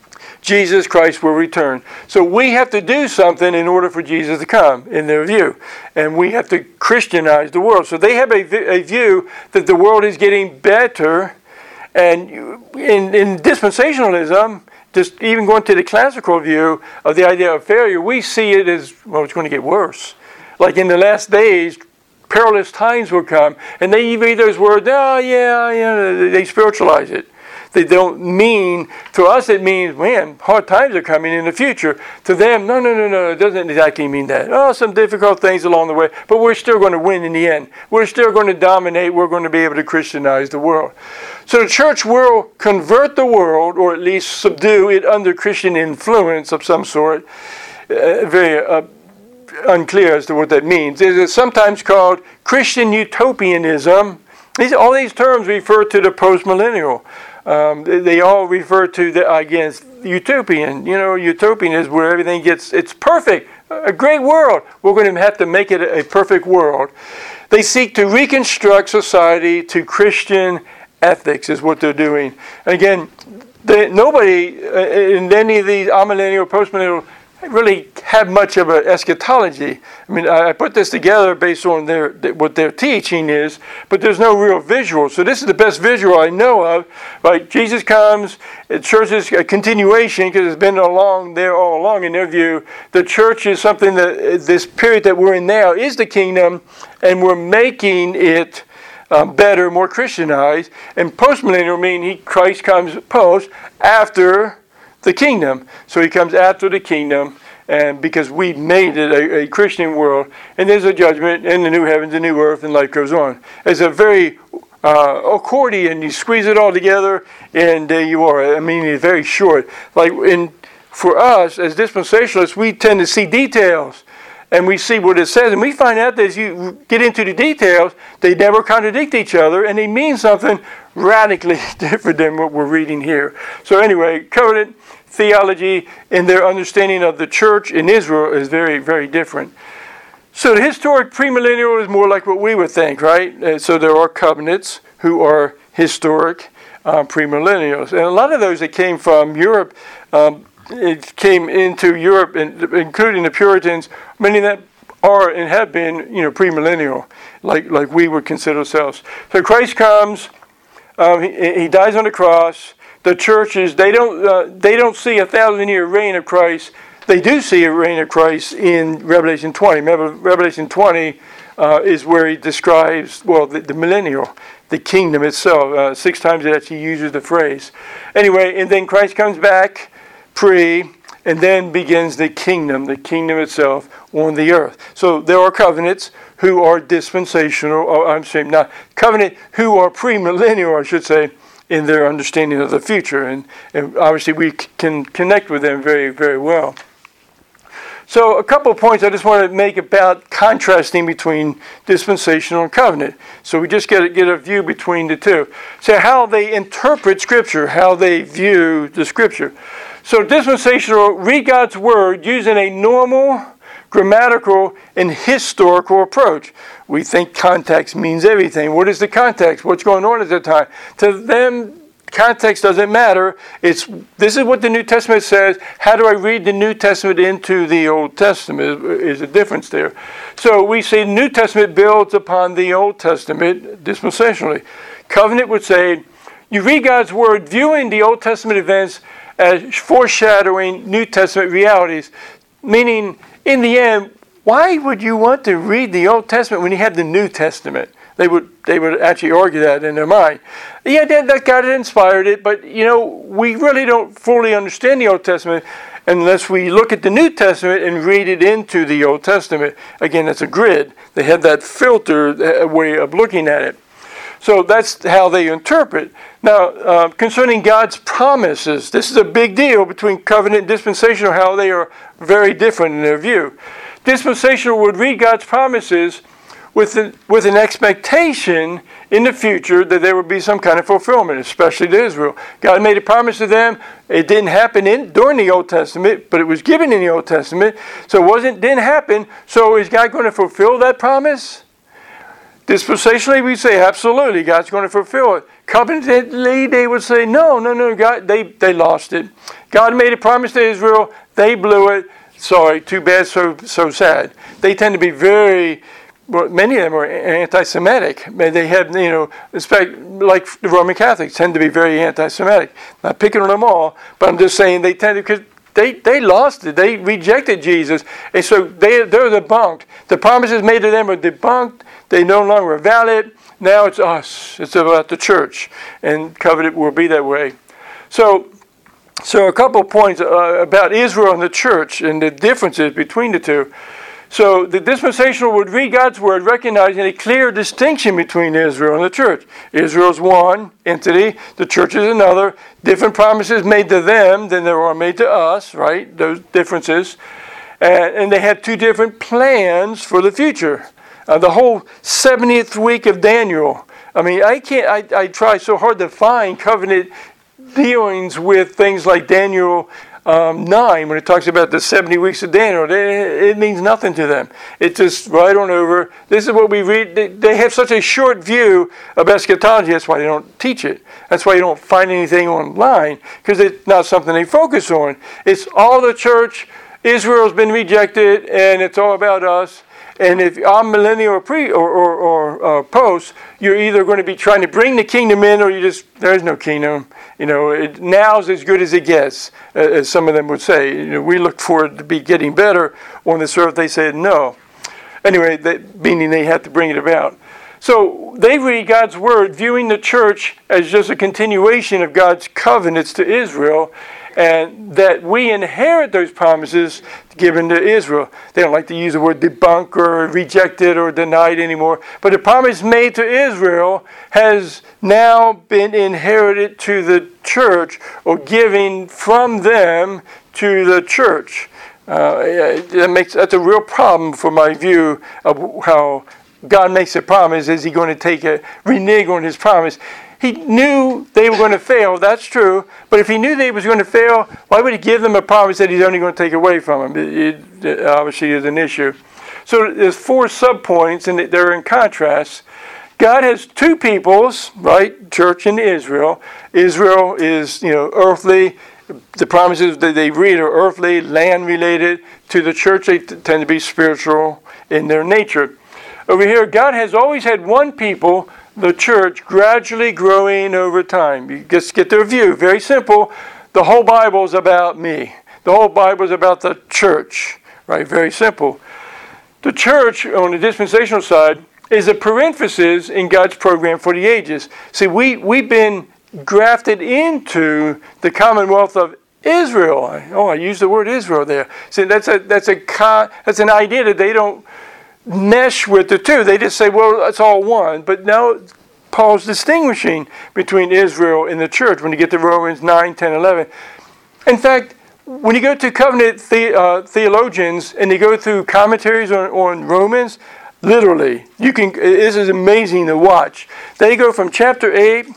Jesus Christ will return. So we have to do something in order for Jesus to come, in their view. And we have to Christianize the world. So they have a, a view that the world is getting better. And in, in dispensationalism, just even going to the classical view of the idea of failure, we see it as, well, it's going to get worse. Like in the last days, perilous times will come. And they even use those words, oh, yeah, yeah, they spiritualize it. They don't mean, to us it means, man, hard times are coming in the future. To them, no, no, no, no, it doesn't exactly mean that. Oh, some difficult things along the way, but we're still going to win in the end. We're still going to dominate. We're going to be able to Christianize the world. So the church will convert the world, or at least subdue it under Christian influence of some sort. Uh, very uh, unclear as to what that means. It is sometimes called Christian utopianism. These, all these terms refer to the postmillennial. Um, they, they all refer to the, again, utopian. You know, utopian is where everything gets, it's perfect, a great world. We're going to have to make it a, a perfect world. They seek to reconstruct society to Christian ethics is what they're doing. And again, they, nobody uh, in any of these amillennial, postmillennial really have much of an eschatology. I mean, I put this together based on their what their teaching is, but there's no real visual. So this is the best visual I know of. Like Jesus comes, the church is a continuation because it's been along there all along in their view. The church is something that this period that we're in now is the kingdom, and we're making it um, better, more Christianized. And postmillennial mean he Christ comes post after the kingdom. So he comes after the kingdom, and because we made it a, a Christian world, and there's a judgment and the new heavens and new earth, and life goes on. It's a very uh, accordion. You squeeze it all together, and there you are. I mean, it's very short. Like in for us as dispensationalists, we tend to see details, and we see what it says, and we find out that as you get into the details, they never contradict each other, and they mean something radically different than what we're reading here. So anyway, covenant theology and their understanding of the church in Israel is very, very different. So the historic premillennial is more like what we would think, right? Uh, so there are covenants who are historic uh, premillennials. And a lot of those that came from Europe, um, it came into Europe, and, including the Puritans, many that are and have been, you know, premillennial, like like we would consider ourselves. So Christ comes, um, he, he dies on the cross. The churches, they don't uh, they don't see a thousand year reign of Christ. They do see a reign of Christ in Revelation twenty. Remember, Revelation twenty uh, is where he describes, well, the, the millennial, the kingdom itself. Uh, six times it actually uses the phrase. Anyway, and then Christ comes back pre, and then begins the kingdom, the kingdom itself on the earth. So there are covenants who are dispensational, or I'm saying not covenant who are premillennial, I should say, in their understanding of the future. And, and obviously we c- can connect with them very, very well. So a couple of points I just want to make about contrasting between dispensational and covenant. So we just get a, get a view between the two. So how they interpret Scripture, how they view the Scripture. So dispensational, read God's Word using a normal, grammatical, and historical approach. We think context means everything. What is the context? What's going on at the time? To them, context doesn't matter. It's this is what the New Testament says. How do I read the New Testament into the Old Testament? Is a difference there. So we see the New Testament builds upon the Old Testament dispensationally. Covenant would say, you read God's Word viewing the Old Testament events as foreshadowing New Testament realities. Meaning, in the end, why would you want to read the Old Testament when you have the New Testament? They would they would actually argue that in their mind. Yeah, that, that God had inspired it, but you know, we really don't fully understand the Old Testament unless we look at the New Testament and read it into the Old Testament. Again, that's a grid. They have that filter way of looking at it. So that's how they interpret. Now, uh, concerning God's promises, this is a big deal between covenant and dispensational, how they are very different in their view. Dispensational would read God's promises with an, with an expectation in the future that there would be some kind of fulfillment, especially to Israel. God made a promise to them. It didn't happen in during the Old Testament, but it was given in the Old Testament. So it wasn't didn't happen. So is God going to fulfill that promise? Dispensationally, we say absolutely, God's going to fulfill it. Covenantally, they would say no, no, no. God, they they lost it. God made a promise to Israel. They blew it. Sorry, too bad. So so sad. They tend to be very. Well, many of them are anti-Semitic. They have, you know, like the Roman Catholics tend to be very anti-Semitic. Not picking on them all, but I'm just saying they tend to, because they, they lost it. They rejected Jesus. And so they, they're debunked. The promises made to them are debunked. They no longer are valid. Now it's us. It's about the church. And covenant will be that way. So, so a couple of points uh, about Israel and the church and the differences between the two. So the dispensational would read God's Word, recognizing a clear distinction between Israel and the church. Israel's one entity, the church is another. Different promises made to them than there are made to us, right? Those differences. And, and they had two different plans for the future. Uh, the whole seventieth week of Daniel. I mean, I can't, I, I try so hard to find covenant dealings with things like Daniel Um, nine, when it talks about the seventy weeks of Daniel, they, it means nothing to them. It's just right on over. This is what we read. They, they have such a short view of eschatology. That's why they don't teach it. That's why you don't find anything online, because it's not something they focus on. It's all the church. Israel's been rejected, and it's all about us. And if I'm millennial or pre or, or, or uh, post, you're either going to be trying to bring the kingdom in, or you just there's no kingdom. You know, it, now's as good as it gets, uh, as some of them would say. You know, we look for it to be getting better on this earth. They said no. Anyway, they, meaning they had to bring it about. So they read God's Word, viewing the church as just a continuation of God's covenants to Israel, and that we inherit those promises given to Israel. They don't like to use the word debunk or rejected or denied anymore. But the promise made to Israel has now been inherited to the church, or given from them to the church. Uh, that makes that's a real problem for my view of how God makes a promise. Is He going to take a renege on His promise? He knew they were going to fail, that's true. But if He knew they was going to fail, why would He give them a promise that He's only going to take away from them? It, it obviously is an issue. So there's four subpoints, and they're in contrast. God has two peoples, right? Church and Israel. Israel is, you know, earthly. The promises that they read are earthly, land-related. To the church, they t- tend to be spiritual in their nature. Over here, God has always had one people, the church, gradually growing over time. You just get their view. Very simple. The whole Bible is about me. The whole Bible is about the church. Right? Very simple. The church, on the dispensational side, is a parenthesis in God's program for the ages. See, we, we've been grafted into the commonwealth of Israel. Oh, I used the word Israel there. See, that's a that's a that's an idea that they don't mesh with the two. They just say, well, it's all one. But now Paul's distinguishing between Israel and the church when you get to Romans nine, ten, eleven. In fact, when you go to covenant the, uh, theologians and they go through commentaries on, on Romans, literally, you can. This is amazing to watch. They go from chapter eight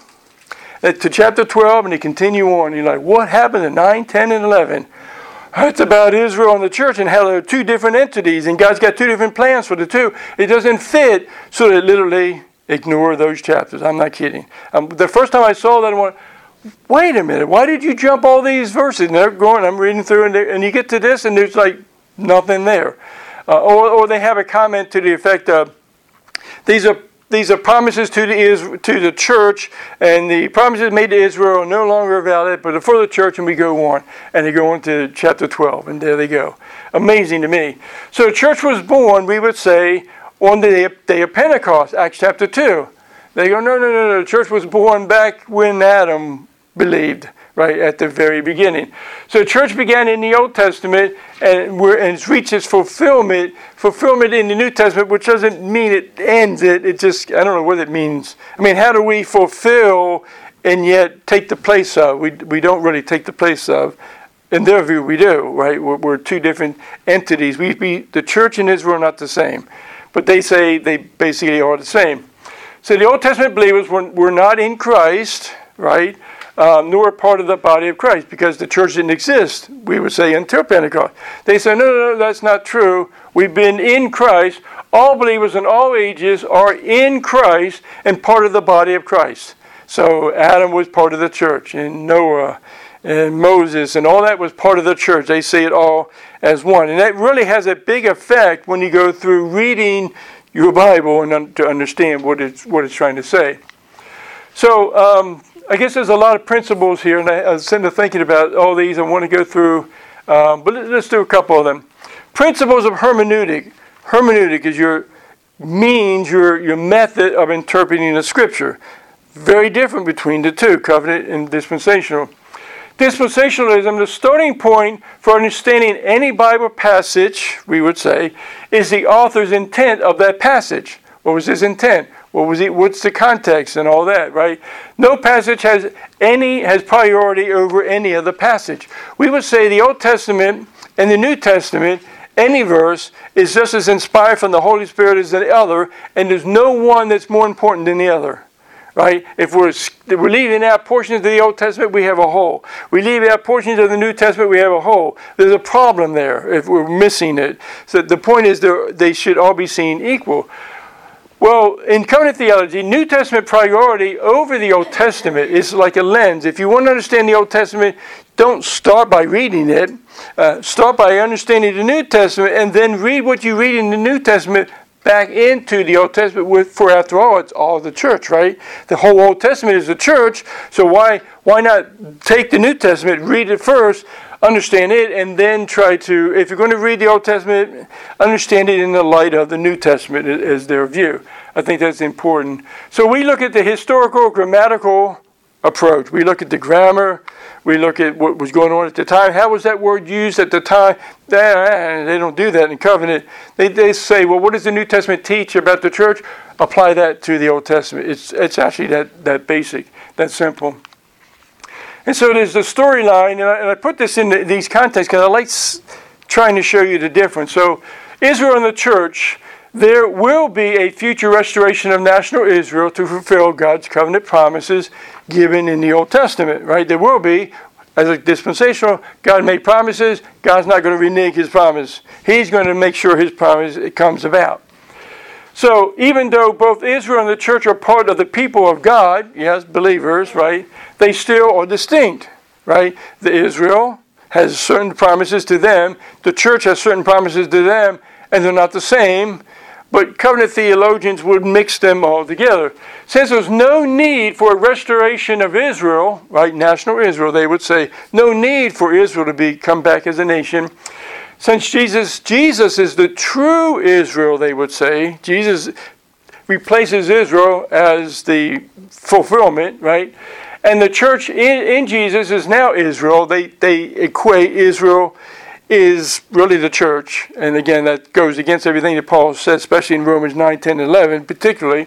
to chapter twelve and they continue on. You're like, what happened to nine, ten, and eleven? It's about Israel and the church and how there are two different entities, and God's got two different plans for the two. It doesn't fit, so they literally ignore those chapters. I'm not kidding. Um, the first time I saw that, I went, wait a minute, why did you jump all these verses? And they're going, I'm reading through, and, and you get to this, and there's like nothing there. Uh, or, or they have a comment to the effect of, these are these are promises to the to the church, and the promises made to Israel are no longer valid, but for the church, and we go on. And they go on to chapter twelve, and there they go. Amazing to me. So the church was born, we would say, on the day of Pentecost, Acts chapter two. They go, no, no, no, no. The church was born back when Adam believed, right, at the very beginning. So the church began in the Old Testament, and, we're, and it's reached its fulfillment, fulfillment in the New Testament, which doesn't mean it ends it. It just, I don't know what it means. I mean, how do we fulfill and yet take the place of? We, we don't really take the place of. In their view, we do, right? We're, we're two different entities. We, we, the church and Israel are not the same. But they say they basically are the same. So the Old Testament believers were, were not in Christ, right, um, nor part of the body of Christ, because the church didn't exist, we would say, until Pentecost. They say, no, no, no, that's not true. We've been in Christ. All believers in all ages are in Christ and part of the body of Christ. So Adam was part of the church, and Noah and Moses and all that was part of the church. They say it all as one. And that really has a big effect when you go through reading your Bible and un- to understand what it's what it's trying to say. So um, I guess there's a lot of principles here, and I, I was sitting there thinking about all these. I want to go through, um, but let's do a couple of them. Principles of hermeneutic. Hermeneutic is your means, your your method of interpreting the Scripture. Very different between the two, covenant and dispensational. Dispensationalism, the starting point for understanding any Bible passage, we would say, is the author's intent of that passage. What was his intent? What was he? What's the context and all that, right? No passage has any has priority over any other passage. We would say the Old Testament and the New Testament, any verse is just as inspired from the Holy Spirit as the other, and there's no one that's more important than the other. Right? If we're, we're leaving out portions of the Old Testament, we have a hole. We leave out portions of the New Testament, we have a hole. There's a problem there if we're missing it. So the point is they should all be seen equal. Well, in covenant theology, New Testament priority over the Old Testament is like a lens. If you want to understand the Old Testament, don't start by reading it. Uh, start by understanding the New Testament, and then read what you read in the New Testament back into the Old Testament, with, for after all, it's all the church, right? The whole Old Testament is the church, so why why not take the New Testament, read it first, understand it, and then try to, if you're going to read the Old Testament, understand it in the light of the New Testament as their view. I think that's important. So we look at the historical, grammatical approach. We look at the grammar. We look at what was going on at the time. How was that word used at the time? They don't do that in covenant. They they say, well, what does the New Testament teach about the church? Apply that to the Old Testament. It's it's actually that, that basic, that simple. And so there's the storyline, and I, and I put this in the, these contexts because I like s- trying to show you the difference. So Israel and the church, there will be a future restoration of national Israel to fulfill God's covenant promises given in the Old Testament, right? There will be, as a dispensational, God made promises. God's not going to renege his promise. He's going to make sure his promise it comes about. So even though both Israel and the church are part of the people of God, yes, believers, right? They still are distinct, right? The Israel has certain promises to them. The church has certain promises to them, and they're not the same. But covenant theologians would mix them all together. Since there's no need for a restoration of Israel, right, national Israel, they would say, no need for Israel to be come back as a nation. Since Jesus, Jesus is the true Israel, they would say. Jesus replaces Israel as the fulfillment, right? And the church in, in Jesus is now Israel. They, they equate Israel is really the church. And again, that goes against everything that Paul said, especially in Romans nine, ten, eleven, particularly.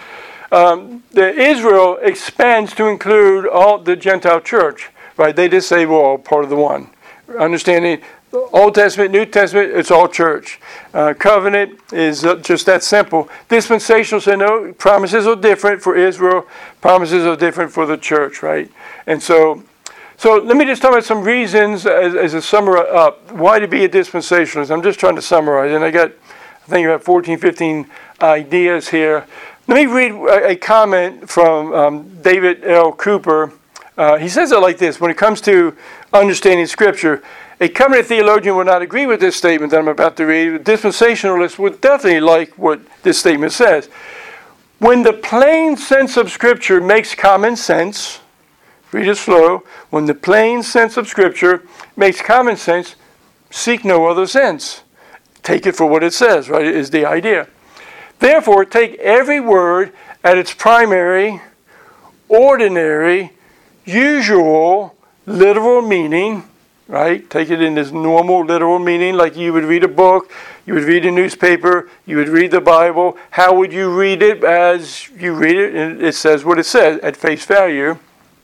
Um, the Israel expands to include all the Gentile church, right? They just say we're all part of the one. Understanding Old Testament, New Testament, it's all church. Uh, covenant is uh, just that simple. Dispensational say no, promises are different for Israel, promises are different for the church, right? And so, So let me just talk about some reasons as, as a summary up why to be a dispensationalist. I'm just trying to summarize, and I got, I think about fourteen, fifteen ideas here. Let me read a, a comment from um, David L. Cooper Uh, he says it like this: when it comes to understanding Scripture, a covenant theologian would not agree with this statement that I'm about to read. Dispensationalists would definitely like what this statement says. When the plain sense of Scripture makes common sense, read it slow, when the plain sense of Scripture makes common sense, seek no other sense. Take it for what it says, right, is the idea. Therefore, take every word at its primary, ordinary, usual, literal meaning, right? Take it in this normal, literal meaning, like you would read a book, you would read a newspaper, you would read the Bible. How would you read it? As you read it, and it says what it says at face value.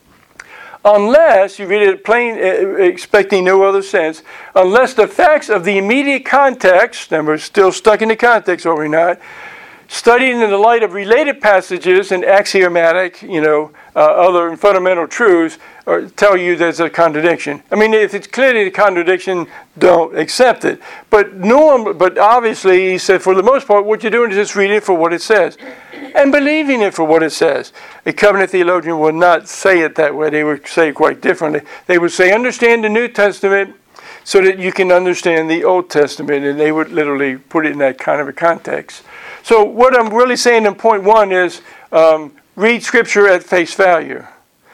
Unless you read it plain, expecting no other sense, unless the facts of the immediate context, and we're still stuck in the context, are we not? Studying in the light of related passages and axiomatic, you know, uh, other fundamental truths, or tell you there's a contradiction. I mean, if it's clearly a contradiction, don't accept it. But norm, but obviously, he said, for the most part, what you're doing is just reading it for what it says, and believing it for what it says. A covenant theologian would not say it that way. They would say it quite differently. They would say, understand the New Testament so that you can understand the Old Testament, and they would literally put it in that kind of a context. So what I'm really saying in point one is um, read Scripture at face value.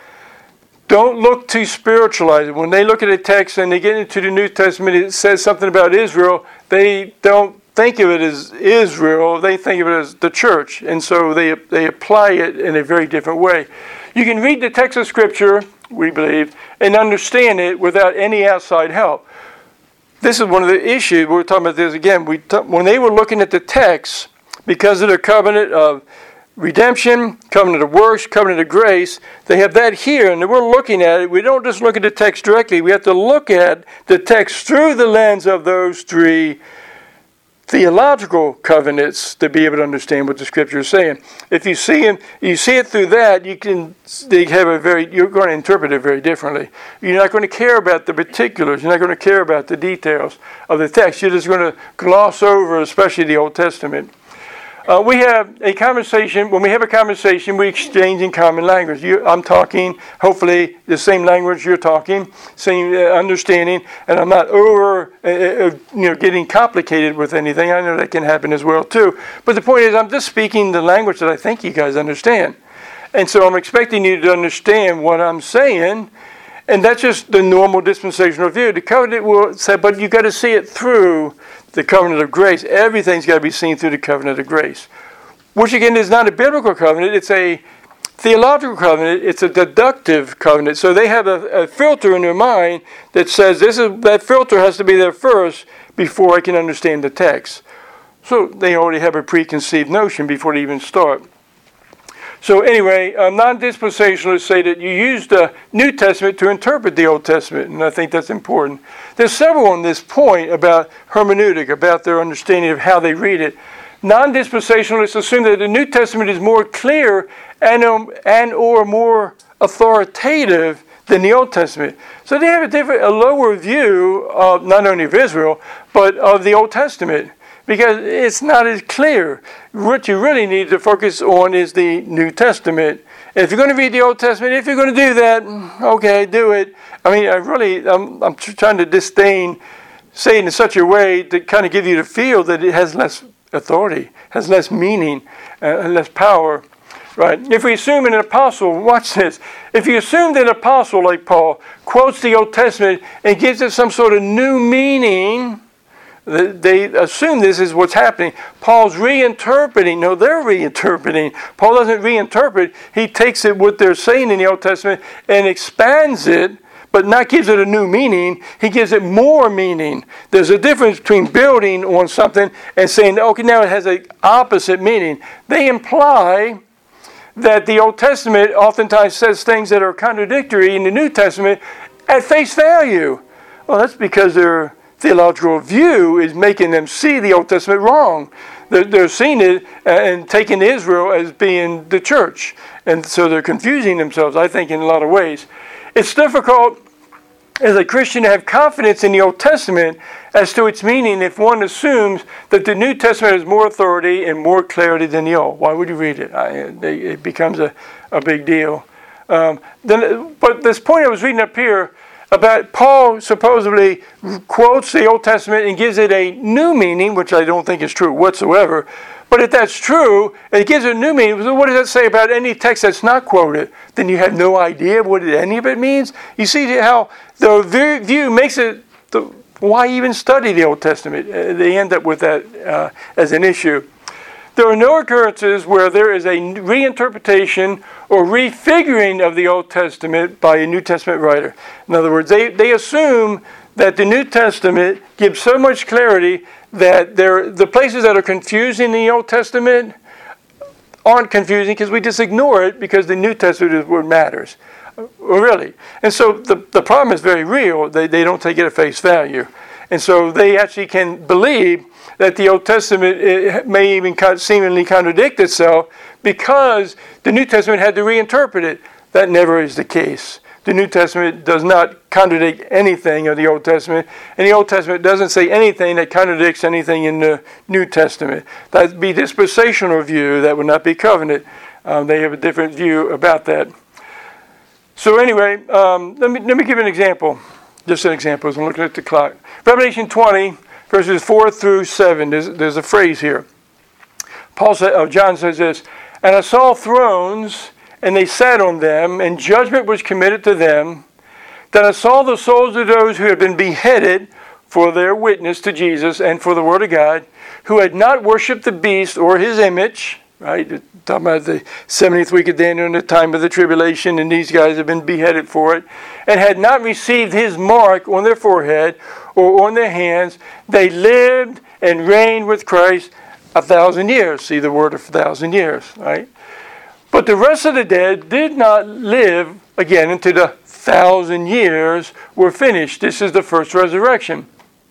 Don't look to spiritualize it. When they look at a text and they get into the New Testament, it says something about Israel, they don't think of it as Israel, they think of it as the church. And so they, they apply it in a very different way. You can read the text of Scripture, we believe, and understand it without any outside help. This is one of the issues, we're talking about this again, we t- when they were looking at the text, because of the covenant of redemption, covenant of works, covenant of grace, they have that here, and we're looking at it. We don't just look at the text directly. We have to look at the text through the lens of those three theological covenants to be able to understand what the Scripture is saying. If you see it, you see it through that, you can they have a very. You're going to interpret it very differently. You're not going to care about the particulars. You're not going to care about the details of the text. You're just going to gloss over, especially the Old Testament. Uh, we have a conversation. When we have a conversation, we exchange in common language. You, I'm talking, hopefully, the same language you're talking, same uh, understanding, and I'm not over, uh, uh, you know, getting complicated with anything. I know that can happen as well too. But the point is, I'm just speaking the language that I think you guys understand, and so I'm expecting you to understand what I'm saying. And that's just the normal dispensational view. The covenant will say, but you've got to see it through the covenant of grace. Everything's got to be seen through the covenant of grace. Which again is not a biblical covenant, it's a theological covenant, it's a deductive covenant. So they have a, a filter in their mind that says this is that filter has to be there first before I can understand the text. So they already have a preconceived notion before they even start. So anyway, uh, non-dispensationalists say that you use the New Testament to interpret the Old Testament, and I think that's important. There's several on this point about hermeneutic, about their understanding of how they read it. Non-dispensationalists assume that the New Testament is more clear and, um, and or more authoritative than the Old Testament. So they have a different, a lower view of not only of Israel, but of the Old Testament, because it's not as clear. What you really need to focus on is the New Testament. And if you're going to read the Old Testament, if you're going to do that, okay, do it. I mean, I really, I'm, I'm trying to disdain, say it in such a way to kind of give you the feel that it has less authority, has less meaning, uh, and less power. Right? If we assume an apostle, watch this. If you assume that an apostle like Paul quotes the Old Testament and gives it some sort of new meaning, they assume this is what's happening. Paul's reinterpreting. No, they're reinterpreting. Paul doesn't reinterpret. He takes it what they're saying in the Old Testament and expands it, but not gives it a new meaning. He gives it more meaning. There's a difference between building on something and saying, okay, now it has an opposite meaning. They imply that the Old Testament oftentimes says things that are contradictory in the New Testament at face value. Well, that's because their theological view is making them see the Old Testament wrong. They're, they're seeing it and taking Israel as being the church. And so they're confusing themselves, I think, in a lot of ways. It's difficult as a Christian to have confidence in the Old Testament as to its meaning if one assumes that the New Testament has more authority and more clarity than the Old. Why would you read it? I, it becomes a, a big deal. Um, then, but this point I was reading up here about Paul supposedly quotes the Old Testament and gives it a new meaning, which I don't think is true whatsoever. But if that's true, and it gives it a new meaning, so what does that say about any text that's not quoted? Then you have no idea what any of it means. You see how the view makes it, the, why even study the Old Testament? Uh, they end up with that uh, as an issue. There are no occurrences where there is a reinterpretation or refiguring of the Old Testament by a New Testament writer. In other words, they, they assume that the New Testament gives so much clarity that there, the places that are confusing in the Old Testament aren't confusing because we just ignore it because the New Testament is what matters. Really. And so the, the problem is very real. They, they don't take it at face value. And so they actually can believe that the Old Testament it may even seemingly contradict itself because the New Testament had to reinterpret it. That never is the case. The New Testament does not contradict anything of the Old Testament, and the Old Testament doesn't say anything that contradicts anything in the New Testament. That would be dispensational view. That would not be covenant. Um, they have a different view about that. So anyway, um, let me let me give an example. Just an example as I'm looking at the clock. Revelation twenty, verses four through seven. There's, there's a phrase here. Paul said, oh, John says this, "And I saw thrones, and they sat on them, and judgment was committed to them. Then I saw the souls of those who had been beheaded for their witness to Jesus and for the word of God, who had not worshipped the beast or his image." Right? Talking about the seventieth week of Daniel in the time of the tribulation, and these guys have been beheaded for it, and had not received his mark on their forehead or on their hands. They lived and reigned with Christ a thousand years. See the word of thousand years, right? But the rest of the dead did not live again until the thousand years were finished. This is the first resurrection.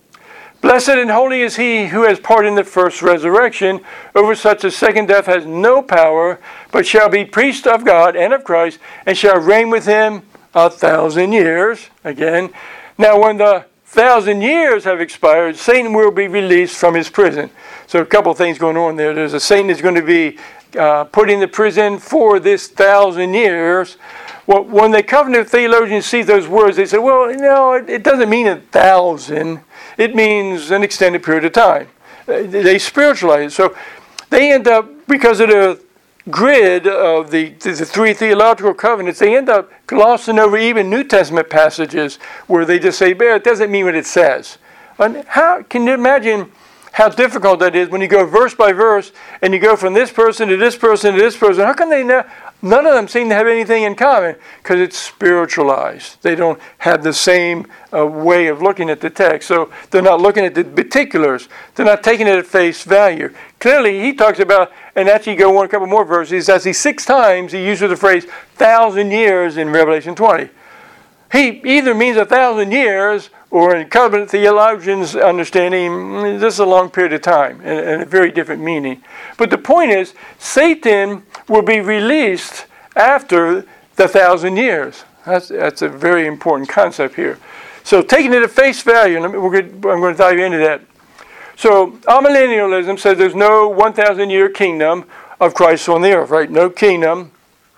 Blessed and holy is he who has part in the first resurrection. Over such a second death has no power, but shall be priest of God and of Christ, and shall reign with him a thousand years. Again, now when the thousand years have expired, Satan will be released from his prison. So a couple of things going on there. There's a Satan is going to be uh, put in the prison for this thousand years. Well, when the covenant theologians see those words, they say, well, no, it, it doesn't mean a thousand. It means an extended period of time. They spiritualize it. So they end up, because of the grid of the, the three theological covenants, they end up glossing over even New Testament passages where they just say, it doesn't mean what it says. And how can you imagine how difficult that is when you go verse by verse and you go from this person to this person to this person? How can they know? None of them seem to have anything in common because it's spiritualized. They don't have the same uh, way of looking at the text. So they're not looking at the particulars. They're not taking it at face value. Clearly, he talks about, and actually go on a couple more verses, as he six times he uses the phrase thousand years in Revelation twenty. He either means a thousand years, or in covenant theologians' understanding, this is a long period of time and, and a very different meaning. But the point is, Satan will be released after the thousand years. That's, that's a very important concept here. So taking it at face value, and we're going to, I'm going to dive into that. So amillennialism says there's no one thousand year kingdom of Christ on the earth, right? No kingdom.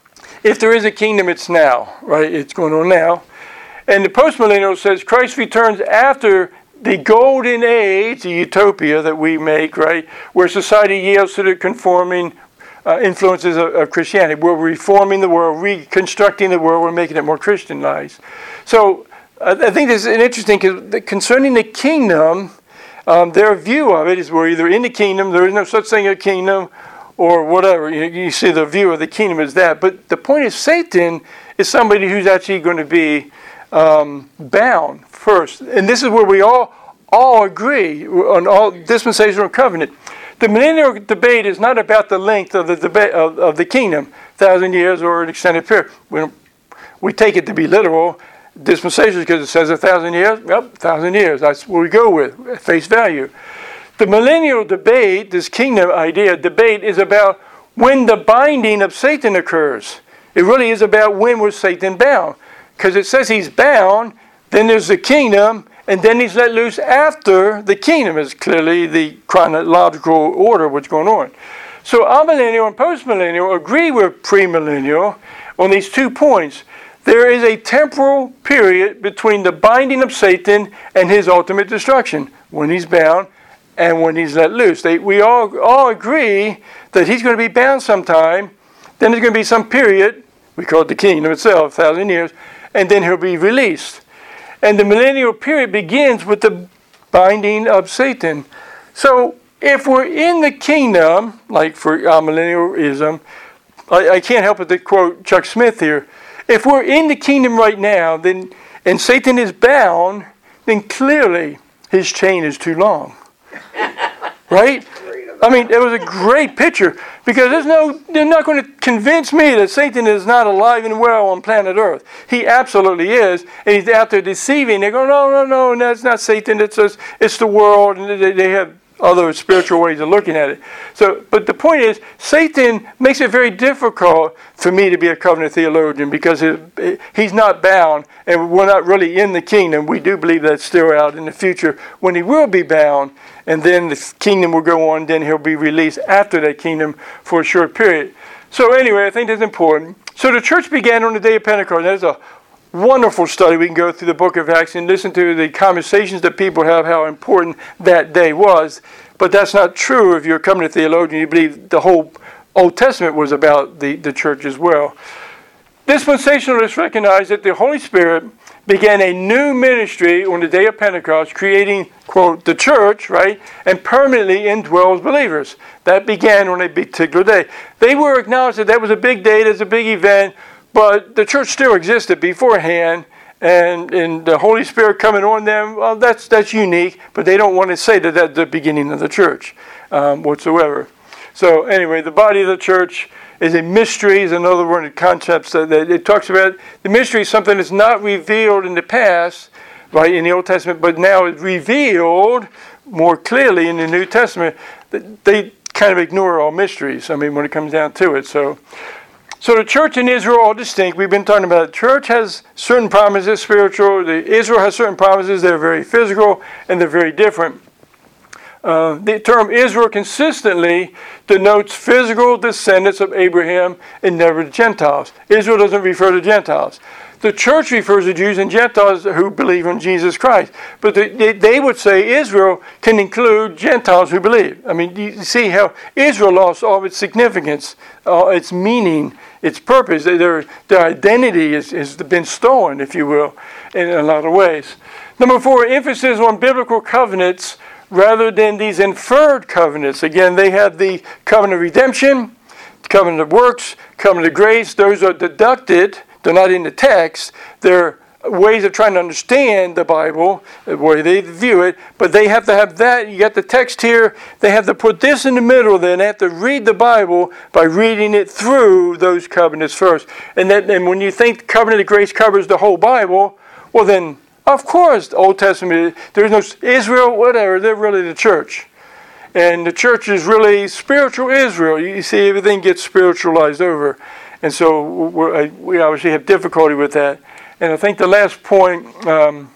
If there is a kingdom, it's now, right? It's going on now. And the postmillennial says Christ returns after the golden age, the utopia that we make, right? Where society yields to the conforming uh, influences of, of Christianity. We're reforming the world, reconstructing the world, we're making it more Christianized. So uh, I think this is interesting because concerning the kingdom, um, their view of it is we're either in the kingdom, there is no such thing as a kingdom, or whatever. You, you see the view of the kingdom is that. But the point is Satan is somebody who's actually going to be Um, bound first. And this is where we all all agree on all dispensational covenant. The millennial debate is not about the length of the debate of, of the kingdom, thousand years or an extended period. We, we take it to be literal dispensation because it says a thousand years. Yep, a thousand years. That's what we go with, at face value. The millennial debate, this kingdom idea debate, is about when the binding of Satan occurs. It really is about when was Satan bound. Because it says he's bound, then there's the kingdom, and then he's let loose after the kingdom is clearly the chronological order of what's going on. So amillennial and postmillennial agree with premillennial on these two points. There is a temporal period between the binding of Satan and his ultimate destruction, when he's bound and when he's let loose. They, we all, all agree that he's going to be bound sometime. Then there's going to be some period, we call it the kingdom itself, a thousand years, and then he'll be released. And the millennial period begins with the binding of Satan. So if we're in the kingdom, like for amillennialism, I, I can't help but to quote Chuck Smith here. If we're in the kingdom right now, then and Satan is bound, then clearly his chain is too long. Right? I mean, it was a great picture, because there's no, they're not going to convince me that Satan is not alive and well on planet Earth. He absolutely is, and he's out there deceiving. They go, no, no, no, no, it's not Satan. It's us, it's the world, and they, they have other spiritual ways of looking at it. So, but the point is, Satan makes it very difficult for me to be a covenant theologian, because it, it, he's not bound, and we're not really in the kingdom. We do believe that's still out in the future when he will be bound, and then the kingdom will go on, then he'll be released after that kingdom for a short period. So anyway, I think that's important. So the church began on the day of Pentecost. There's a wonderful study. We can go through the book of Acts and listen to the conversations that people have, how important that day was. But that's not true if you're a covenant theologian. You believe the whole Old Testament was about the, the church as well. Dispensationalists recognize that the Holy Spirit began a new ministry on the day of Pentecost, creating, quote, the church, right, and permanently indwells believers. That began on a particular day. They were acknowledged that that was a big day, that's a big event, but the church still existed beforehand, and, and the Holy Spirit coming on them, well, that's that's unique, but they don't want to say that that's the beginning of the church um, whatsoever. So anyway, the body of the church is a mystery, is another one of the concepts that, that it talks about. The mystery is something that's not revealed in the past, right, in the Old Testament, but now is revealed more clearly in the New Testament. They kind of ignore all mysteries, I mean, when it comes down to it. So So the church and Israel are distinct. We've been talking about it. The church has certain promises, spiritual. The Israel has certain promises. They're very physical, and they're very different. Uh, the term Israel consistently denotes physical descendants of Abraham and never the Gentiles. Israel doesn't refer to Gentiles. The church refers to Jews and Gentiles who believe in Jesus Christ. But they, they would say Israel can include Gentiles who believe. I mean, you see how Israel lost all of its significance, uh, its meaning, its purpose. Their, their identity has, has been stolen, if you will, in a lot of ways. Number four, emphasis on biblical covenants rather than these inferred covenants. Again, they have the covenant of redemption, covenant of works, covenant of grace. Those are deducted. They're not in the text. They're ways of trying to understand the Bible, the way they view it, but they have to have that. You got the text here. They have to put this in the middle, then they have to read the Bible by reading it through those covenants first. And, that, and when you think covenant of grace covers the whole Bible, well then, of course, the Old Testament, there's no Israel, whatever, they're really the church. And the church is really spiritual Israel. You see, everything gets spiritualized over. And so we're, we obviously have difficulty with that. And I think the last point, um,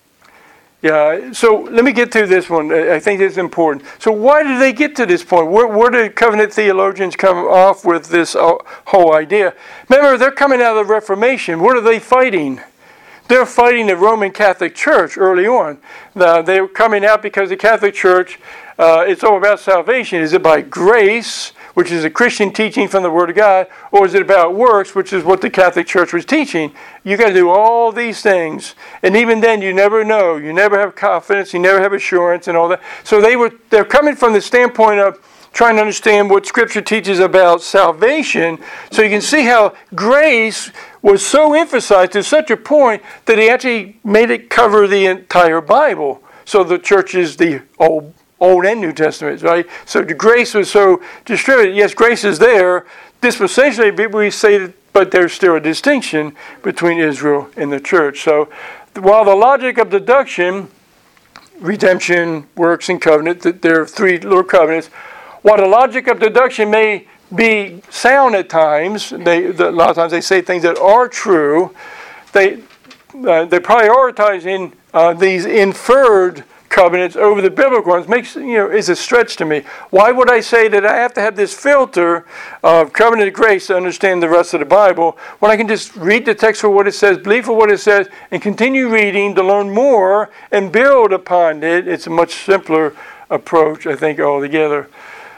yeah, so let me get to this one. I think it's important. So why did they get to this point? Where, where did covenant theologians come off with this whole idea? Remember, they're coming out of the Reformation. What are they fighting? They're fighting the Roman Catholic Church early on. Uh, they were coming out because the Catholic Church, uh, it's all about salvation. Is it by grace, which is a Christian teaching from the Word of God, or is it about works, which is what the Catholic Church was teaching? You got to do all these things, and even then, you never know. You never have confidence. You never have assurance, and all that. So they were they're coming from the standpoint of trying to understand what Scripture teaches about salvation. So you can see how grace was so emphasized to such a point that he actually made it cover the entire Bible. So the church is the Old, Old and New Testaments, right? So the grace was so distributed. Yes, grace is there. Dispensationally, we say that, but there's still a distinction between Israel and the church. So while the logic of deduction, redemption, works, and covenant, that there are three little covenants, while the logic of deduction may be sound at times, they, the, a lot of times they say things that are true, they, uh, they're prioritizing uh, these inferred covenants over the biblical ones makes, you know, is a stretch to me. Why would I say that I have to have this filter of covenant of grace to understand the rest of the Bible when I can just read the text for what it says, believe for what it says, and continue reading to learn more and build upon it? It's a much simpler approach, I think, altogether.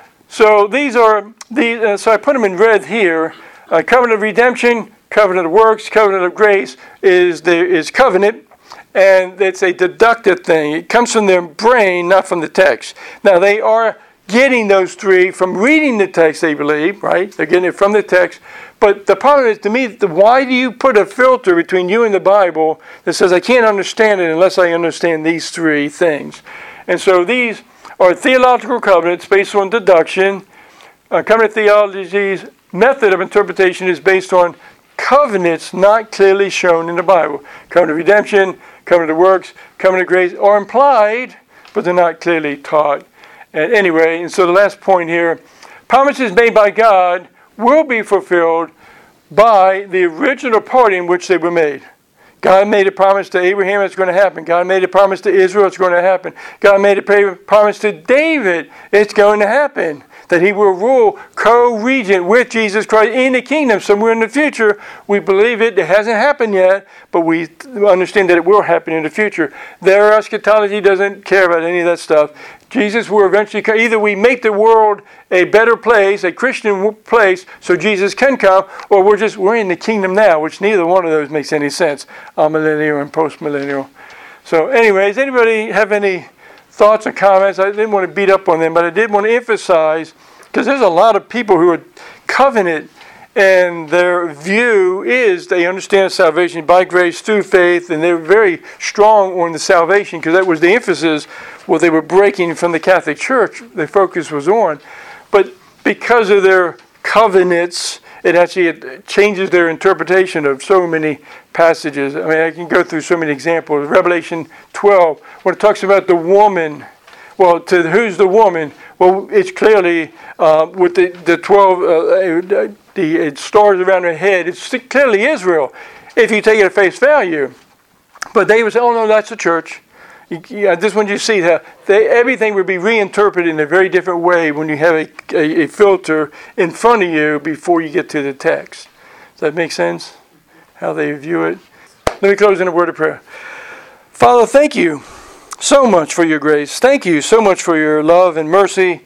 So these are the. Uh, so I put them in red here. Uh, covenant of redemption, covenant of works, covenant of grace is the is covenant. And it's a deductive thing. It comes from their brain, not from the text. Now, they are getting those three from reading the text, they believe, right? They're getting it from the text. But the problem is, to me, the, why do you put a filter between you and the Bible that says, I can't understand it unless I understand these three things? And so these are theological covenants based on deduction. Uh, covenant theology's method of interpretation is based on covenants not clearly shown in the Bible. Covenant of redemption, covenant of works, covenant of grace are implied, but they're not clearly taught. And anyway, and so the last point here, promises made by God will be fulfilled by the original party in which they were made. God made a promise to Abraham, it's going to happen. God made a promise to Israel, it's going to happen. God made a promise to David, it's going to happen. That he will rule co-regent with Jesus Christ in the kingdom somewhere in the future. We believe it. It hasn't happened yet, but we understand that it will happen in the future. Their eschatology doesn't care about any of that stuff. Jesus will eventually come. Either we make the world a better place, a Christian place, so Jesus can come, or we're just, we're in the kingdom now, which neither one of those makes any sense, amillennial and post-millennial. So anyways, anybody have any thoughts or comments? I didn't want to beat up on them, but I did want to emphasize, because there's a lot of people who are covenant, and their view is they understand salvation by grace through faith, and they're very strong on the salvation, because that was the emphasis, what they were breaking from the Catholic Church, their focus was on. But because of their covenants, it actually it changes their interpretation of so many passages. I mean, I can go through so many examples. Revelation twelve, when it talks about the woman, well, to who's the woman? Well, it's clearly uh, with the, the twelve, uh, the stars around her head, it's clearly Israel, if you take it at face value. But they would say, oh no, that's the church. You, yeah, this one you see that they, everything would be reinterpreted in a very different way when you have a, a, a filter in front of you before you get to the text. Does that make sense? How they view it? Let me close in a word of prayer. Father, thank you so much for your grace. Thank you so much for your love and mercy.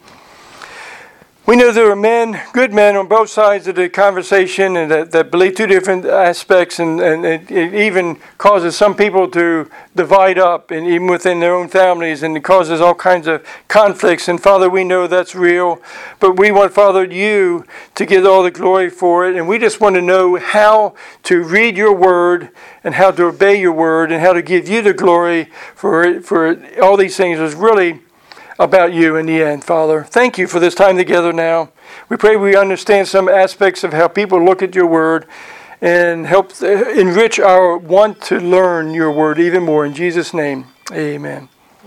We know there are men, good men on both sides of the conversation, and that, that believe two different aspects, and, and it, it even causes some people to divide up, and even within their own families, and it causes all kinds of conflicts. And Father, we know that's real, but we want, Father, you to get all the glory for it, and we just want to know how to read your word, and how to obey your word, and how to give you the glory for it, for all these things is really about you in the end, Father. Thank you for this time together now. We pray we understand some aspects of how people look at your word and help enrich our want to learn your word even more. In Jesus' name, amen.